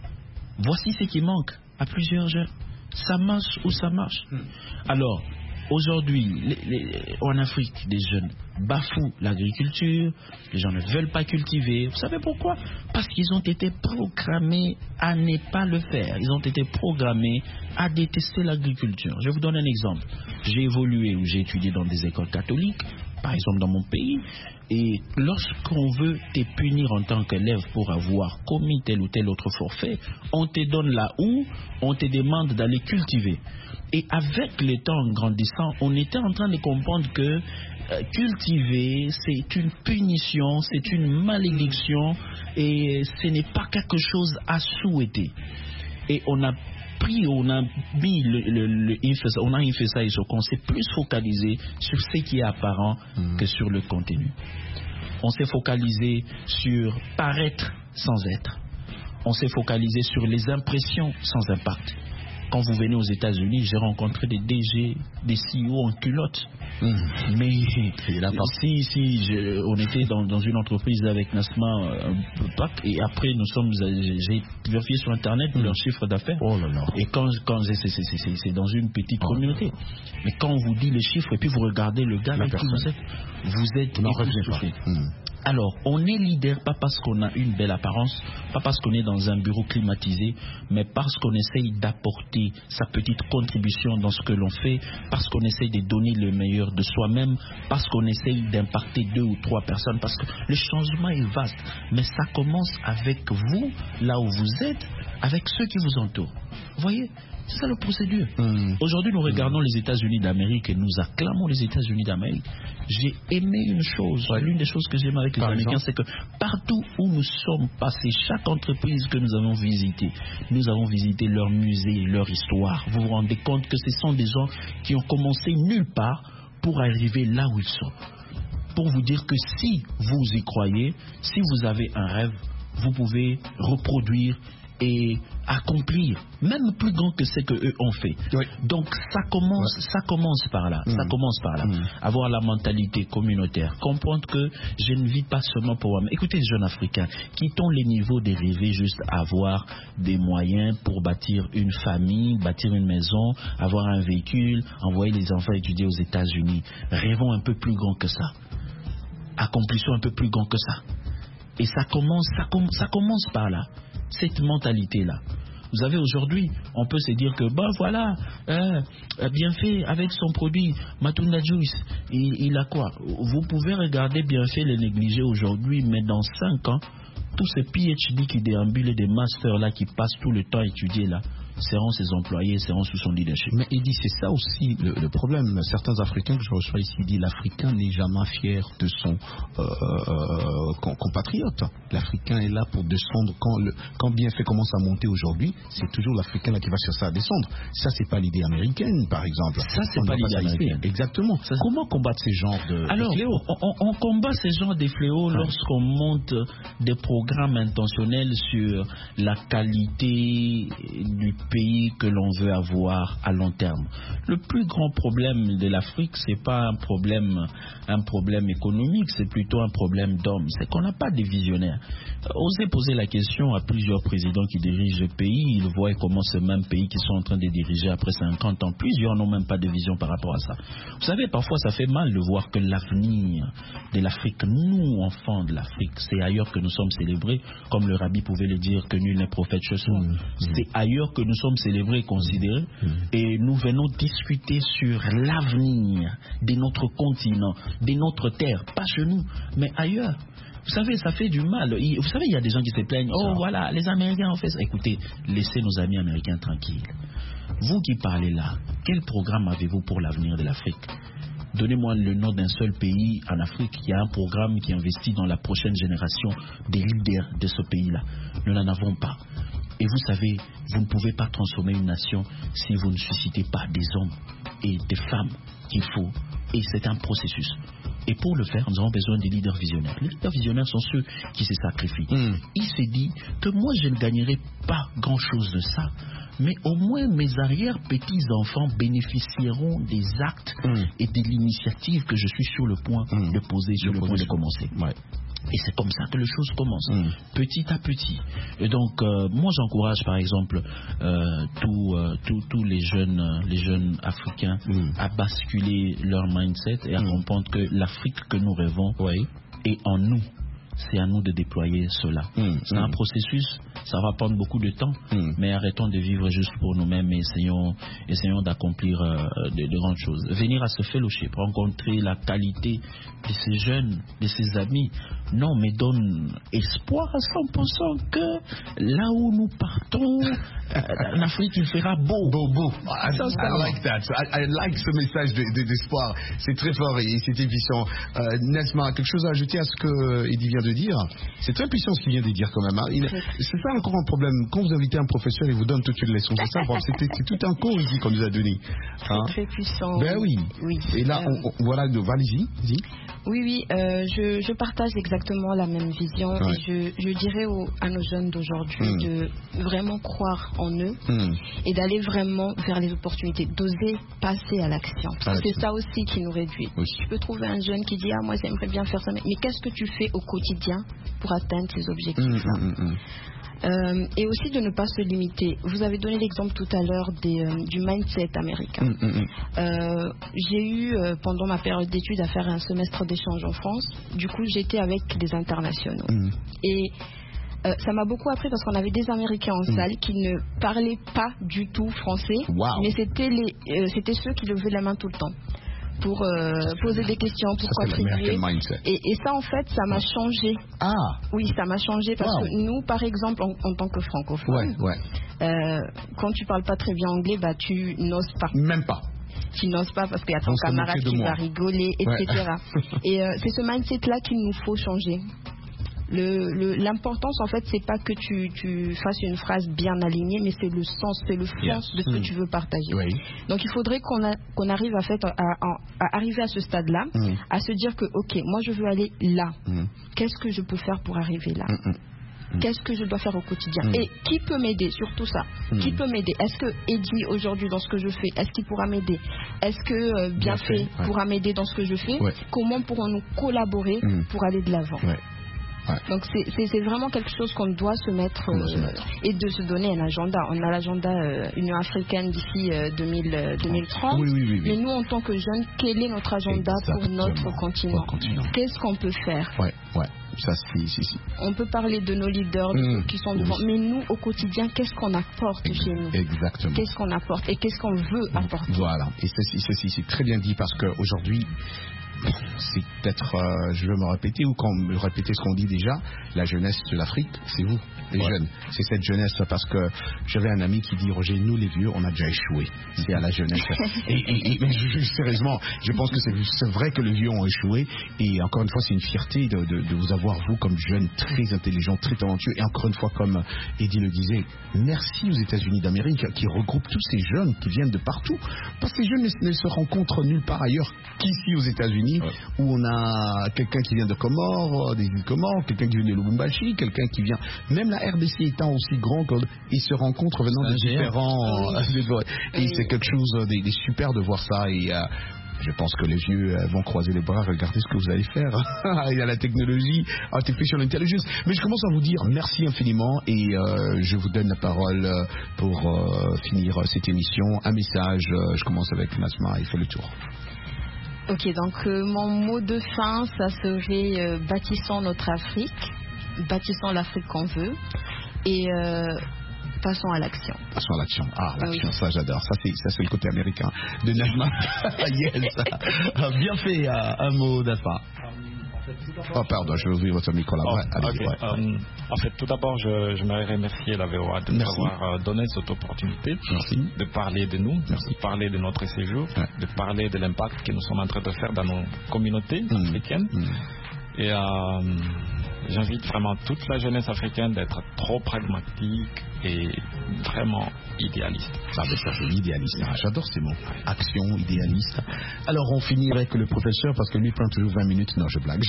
Voici ce qui manque à plusieurs jeunes. Ça marche ou ça marche. Alors, aujourd'hui, les, les, en Afrique, des jeunes bafouent l'agriculture, les gens ne veulent pas cultiver. Vous savez pourquoi? Parce qu'ils ont été programmés à ne pas le faire. Ils ont été programmés à détester l'agriculture. Je vous donne un exemple. J'ai évolué ou j'ai étudié dans des écoles catholiques, par exemple dans mon pays, et lorsqu'on veut te punir en tant qu'élève pour avoir commis tel ou tel autre forfait, on te donne la houe, on te demande d'aller cultiver. Et avec le temps, en grandissant, on était en train de comprendre que euh, cultiver, c'est une punition, c'est une malédiction, et ce n'est pas quelque chose à souhaiter. Et on a pris, on a mis le, le, le on a fait ça et on s'est plus focalisé sur ce qui est apparent mmh. que sur le contenu. On s'est focalisé sur paraître sans être. On s'est focalisé sur les impressions sans impact. Quand vous venez aux États-Unis, j'ai rencontré des D G, des C E O en culotte. Mmh. Mais si, si je, on était dans, dans une entreprise avec Nasma, euh, et après nous sommes, j'ai vérifié sur Internet mmh. leur chiffre d'affaires. Oh là là. Et quand, quand c'est, c'est, c'est, c'est dans une petite oh communauté. Mais quand on vous dit les chiffres et puis vous regardez le gars, avec qui vous êtes, vous êtes époustouflé. Alors, on est leader pas parce qu'on a une belle apparence, pas parce qu'on est dans un bureau climatisé, mais parce qu'on essaye d'apporter sa petite contribution dans ce que l'on fait, parce qu'on essaye de donner le meilleur de soi-même, parce qu'on essaye d'impacter deux ou trois personnes, parce que le changement est vaste. Mais ça commence avec vous, là où vous êtes, avec ceux qui vous entourent. Vous voyez, c'est ça la procédure. Mmh. Aujourd'hui, nous regardons mmh. les États-Unis d'Amérique et nous acclamons les États-Unis d'Amérique. J'ai aimé une chose, ouais. l'une des choses que j'aime avec les Par Américains, exemple? c'est que partout où nous sommes passés, chaque entreprise que nous avons visitée, nous avons visité leur musée, leur histoire. Vous vous rendez compte que ce sont des gens qui ont commencé nulle part pour arriver là où ils sont. Pour vous dire que si vous y croyez, si vous avez un rêve, vous pouvez reproduire et accomplir, même plus grand que ce que eux ont fait. Oui. Donc ça commence, ouais. ça commence par là. Mmh. Ça commence par là. Mmh. Avoir la mentalité communautaire, comprendre que je ne vis pas seulement pour moi. Écoutez, les jeunes Africains, quittons les niveaux dérivés juste à avoir des moyens pour bâtir une famille, bâtir une maison, avoir un véhicule, envoyer les enfants étudier aux États-Unis. Rêvons un peu plus grand que ça. Accomplissons un peu plus grand que ça. Et ça commence, ça, com- ça commence par là. Cette mentalité-là. Vous savez, aujourd'hui, on peut se dire que, ben voilà, euh, bien fait avec son produit, Matunda Juice, il, il a quoi? Vous pouvez regarder bien fait les négliger aujourd'hui, mais dans cinq ans, tous ces P H D qui déambulent et des masters là, qui passent tout le temps à étudier là, seront ses employés, seront sous son leadership. Mais il dit, c'est ça aussi le, le problème. Certains Africains que je reçois ici disent, l'Africain n'est jamais fier de son euh, euh, compatriote. L'Africain est là pour descendre. Quand, le, quand bienfait commence à monter aujourd'hui, c'est toujours l'Africain là qui va chercher à descendre. Ça, c'est pas l'idée américaine, par exemple. Ça, c'est on pas l'idée américaine. Exactement. Ça, comment combattre ces genres de, Alors, de fléaux? on, on, on combat ces genres de fléaux ouais. lorsqu'on monte des programmes intentionnels sur la qualité du pays que l'on veut avoir à long terme. Le plus grand problème de l'Afrique, c'est pas un problème, un problème économique, c'est plutôt un problème d'hommes. C'est qu'on n'a pas de visionnaires. Osez poser la question à plusieurs présidents qui dirigent le pays, ils voient comment ce même pays qu'ils sont en train de diriger après cinquante ans, plusieurs n'ont même pas de vision par rapport à ça. Vous savez, parfois ça fait mal de voir que l'avenir de l'Afrique, nous enfants de l'Afrique, c'est ailleurs que nous sommes célébrés, comme le rabbi pouvait le dire, que nul n'est prophète chez soi. Mmh, mmh. C'est ailleurs que nous sommes célébrés et considérés, mmh. et nous venons discuter sur l'avenir de notre continent, de notre terre, pas chez nous, mais ailleurs. Vous savez, ça fait du mal. Vous savez, il y a des gens qui se plaignent. Oh, voilà, les Américains ont fait ça. Écoutez, laissez nos amis américains tranquilles. Vous qui parlez là, quel programme avez-vous pour l'avenir de l'Afrique? Donnez-moi le nom d'un seul pays en Afrique qui a un programme qui investit dans la prochaine génération des leaders de ce pays-là. Nous n'en avons pas. Et vous savez, vous ne pouvez pas transformer une nation si vous ne suscitez pas des hommes et des femmes qu'il faut. Et c'est un processus. Et pour le faire, nous avons besoin des leaders visionnaires. Les leaders visionnaires sont ceux qui se sacrifient. Mmh. Il s'est dit que moi, je ne gagnerai pas grand-chose de ça, mais au moins mes arrière-petits-enfants bénéficieront des actes mmh. et de l'initiative que je suis sur le point mmh. de poser, sur le, le point de commencer. Ouais. Et c'est comme ça que les choses commencent, mmh. petit à petit. Et donc, euh, moi, j'encourage, par exemple, euh, tous euh, tous les jeunes, euh, les jeunes Africains mmh. à basculer leur mindset et à mmh. comprendre que l'Afrique que nous rêvons oui. est en nous. C'est à nous de déployer cela. Mmh. C'est un mmh. processus, ça va prendre beaucoup de temps, mmh. mais arrêtons de vivre juste pour nous-mêmes et essayons, essayons d'accomplir euh, de, de grandes choses. Venir à ce fellowship, rencontrer la qualité de ces jeunes, de ces amis, non, mais donne espoir à cent pour cent que là où nous partons, euh, en Afrique, il fera beau. Beau, beau. I, I like that. I, I like ce message de, de, d'espoir. C'est très fort et c'est évident. Euh, Nesma, quelque chose à ajouter à ce que Eddie vient de dire? C'est très puissant ce qu'il vient de dire quand même. Hein. Il, c'est ça encore un problème. Quand vous invitez un professeur, il vous donne toute une leçon. C'est ça, c'était, c'est tout un cours ici qu'on nous a donné. Hein. C'est très puissant. Ben oui. oui. Et là, euh... on, on, voilà, allez-y. Vas-y. Oui, oui, euh, je, je partage exactement la même vision ouais. et je, je dirais aux, à nos jeunes d'aujourd'hui mmh. de vraiment croire en eux mmh. et d'aller vraiment vers les opportunités, d'oser passer à l'action. Parce que c'est ça aussi qui nous réduit. Oui. Je peux trouver un jeune qui dit « Ah, moi j'aimerais bien faire ça, mais, mais qu'est-ce que tu fais au quotidien pour atteindre ces objectifs-là mmh, mmh, mmh. Euh, et aussi de ne pas se limiter. Vous avez donné l'exemple tout à l'heure des, euh, du mindset américain. Mm, mm, mm. Euh, j'ai eu euh, pendant ma période d'études à faire un semestre d'échange en France. Du coup, j'étais avec des internationaux. Mm. Et euh, ça m'a beaucoup appris parce qu'on avait des Américains en mm. salle qui ne parlaient pas du tout français, wow. mais c'était, les, euh, c'était ceux qui levaient la main tout le temps. pour euh, poser des questions, pour ça, contribuer. Et, et ça, en fait, ça m'a ouais. changé. Ah. Oui, ça m'a changé parce wow. que nous, par exemple, en, en tant que francophones, ouais, ouais. Euh, quand tu parles pas très bien anglais, bah tu n'oses pas. Même pas. Tu n'oses pas parce qu'il y a ton camarade qui va rigoler, et cetera. Ouais. Et euh, c'est ce mindset-là qu'il nous faut changer. Le, le, l'importance, en fait, c'est pas que tu, tu fasses une phrase bien alignée, mais c'est le sens, c'est le fond yeah. de ce mm. que tu veux partager. Oui. Donc, il faudrait qu'on, a, qu'on arrive à, fait, à, à, à arriver à ce stade-là, mm. à se dire que, ok, moi, je veux aller là. Mm. Qu'est-ce que je peux faire pour arriver là? Mm-mm. Qu'est-ce que je dois faire au quotidien mmh. et qui peut m'aider, surtout ça mmh. Qui peut m'aider? Est-ce que Eddie aujourd'hui dans ce que je fais, est-ce qu'il pourra m'aider? Est-ce que euh, Bienfait ouais. pourra m'aider dans ce que je fais? Ouais. Comment pourrons-nous collaborer mmh. pour aller de l'avant? ouais. Ouais. Donc c'est, c'est, c'est vraiment quelque chose qu'on doit se mettre, euh, se mettre et de se donner un agenda. On a l'agenda euh, Union africaine d'ici euh, deux mille trente. Oui, oui, oui, oui. Mais nous, en tant que jeunes, quel est notre agenda Exactement. pour notre continent? Pour continent. Qu'est-ce qu'on peut faire? Ouais, ouais. Ça, si, si, si. On peut parler de nos leaders mmh. qui sont devant, oui. mais nous, au quotidien, qu'est-ce qu'on apporte Exactement. chez nous? Exactement. Qu'est-ce qu'on apporte et qu'est-ce qu'on veut apporter? Voilà. Et ceci, ceci c'est très bien dit parce qu'aujourd'hui, c'est peut-être, euh, je vais me répéter ou quand me répéter ce qu'on dit déjà, la jeunesse de l'Afrique, c'est vous, les ouais. jeunes. C'est cette jeunesse parce que j'avais un ami qui dit, Roger, nous les vieux, on a déjà échoué. C'est à la jeunesse. et, et, et mais je, je, sérieusement, je pense que c'est, c'est vrai que les vieux ont échoué et encore une fois, c'est une fierté de, de, de vous avoir, vous, comme jeunes, très intelligents, très talentueux et encore une fois, comme Eddie le disait, merci aux États-Unis d'Amérique qui regroupent tous ces jeunes qui viennent de partout parce que les jeunes ne, ne se rencontrent nulle part ailleurs qu'ici aux États-Unis. Ouais. Où on a quelqu'un qui vient de Comores, des îles Comores, quelqu'un qui vient de Lubumbashi, quelqu'un qui vient, même la R D C étant aussi grand qu'ils se rencontrent venant de différents, oui. et oui. c'est quelque chose des, des super de voir ça et euh, je pense que les vieux euh, vont croiser les bras, regardez ce que vous allez faire. Il y a la technologie, artificial intelligence. Mais je commence à vous dire merci infiniment et euh, je vous donne la parole pour euh, finir cette émission. Un message, euh, je commence avec Nasma, il fait le tour. Ok, donc euh, mon mot de fin, ça serait euh, bâtissons notre Afrique, bâtissons l'Afrique qu'on veut et euh, passons à l'action. Passons à l'action. Ah, l'action, oui. ça j'adore. Ça c'est, ça c'est le côté américain de Najma. Yes. Bien fait, uh, un mot d'Alpha. Oh pardon, je vais ouvrir votre micro là. Oh, ouais, allez, okay. ouais. um, en fait, tout d'abord, je, j'aimerais remercier la V O A de nous avoir donné cette opportunité Merci. de parler de nous, Merci. de parler de notre séjour, ouais. de parler de l'impact que nous sommes en train de faire dans nos communautés mmh. africaines. Mmh. Et euh, j'invite vraiment toute la jeunesse africaine d'être trop pragmatique et vraiment idéaliste. Ça veut dire idéaliste. Ah, j'adore ces mots. Action, idéaliste. Alors on finit avec le professeur parce que lui prend toujours vingt minutes. Non, je blague.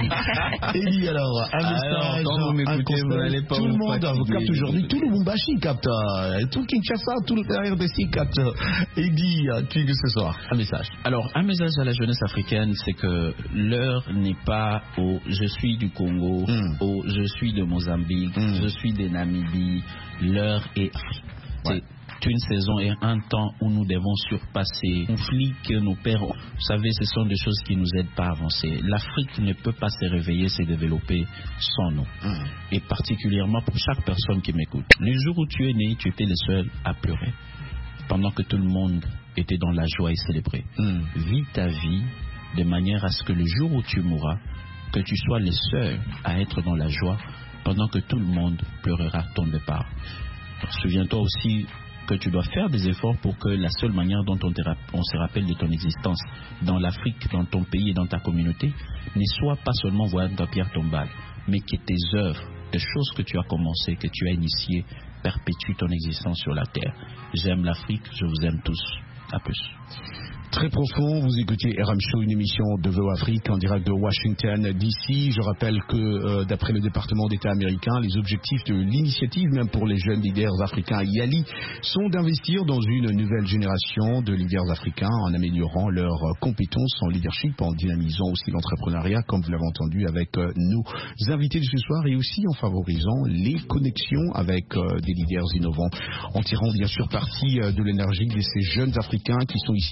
Eddie, alors, un message, alors, un écoutez, vous n'allez pas tout le monde capte aujourd'hui, tout le Lubumbashi capte, tout le Kinshasa, tout le R D C capte. Eddie, tu dis ce soir, un message. Alors, un message à la jeunesse africaine, c'est que l'heure n'est pas au je suis du Congo, mm. au je suis de Mozambique, mm. je suis de Namibie. L'heure est ouais. C'est une saison et un temps où nous devons surpasser les conflits que nos pères ont. Vous savez, ce sont des choses qui ne nous aident pas à avancer. L'Afrique ne peut pas se réveiller, se développer sans nous. Mmh. Et particulièrement pour chaque personne qui m'écoute. Le jour où tu es né, tu étais le seul à pleurer. Pendant que tout le monde était dans la joie et célébré. Mmh. Vis ta vie de manière à ce que le jour où tu mourras, que tu sois le seul à être dans la joie pendant que tout le monde pleurera ton départ. Souviens-toi aussi que tu dois faire des efforts pour que la seule manière dont on, te, on se rappelle de ton existence dans l'Afrique, dans ton pays et dans ta communauté ne soit pas seulement voir ta pierre tombale, mais que tes œuvres, les choses que tu as commencées, que tu as initiées, perpétuent ton existence sur la terre. J'aime l'Afrique, je vous aime tous. À plus. Très profond, vous écoutez R M Show, une émission de V O Afrique en direct de Washington D C. Je rappelle que euh, d'après le département d'État américain, les objectifs de l'initiative, même pour les jeunes leaders africains Yali, sont d'investir dans une nouvelle génération de leaders africains en améliorant leurs compétences en leadership, en dynamisant aussi l'entrepreneuriat, comme vous l'avez entendu avec euh, nos invités de ce soir, et aussi en favorisant les connexions avec euh, des leaders innovants, en tirant bien sûr parti euh, de l'énergie de ces jeunes Africains qui sont ici à Washington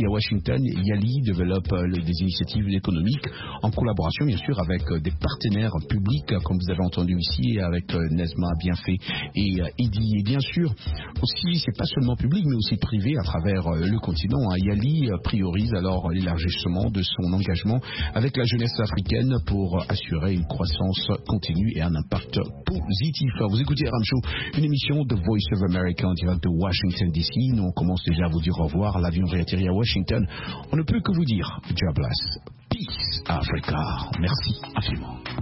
Washington, Yali développe des initiatives économiques en collaboration bien sûr avec des partenaires publics, comme vous avez entendu ici, avec Nesma Bienfait et Eddy. Et bien sûr, aussi, c'est pas seulement public, mais aussi privé à travers le continent. Yali priorise alors l'élargissement de son engagement avec la jeunesse africaine pour assurer une croissance continue et un impact positif. Vous écoutez Ramshow, une émission de Voice of America en direct de Washington D C. Nous, on commence déjà à vous dire au revoir. L'avion réatterrit à Washington. On ne peut que vous dire, God bless. Peace, Africa. Merci infiniment.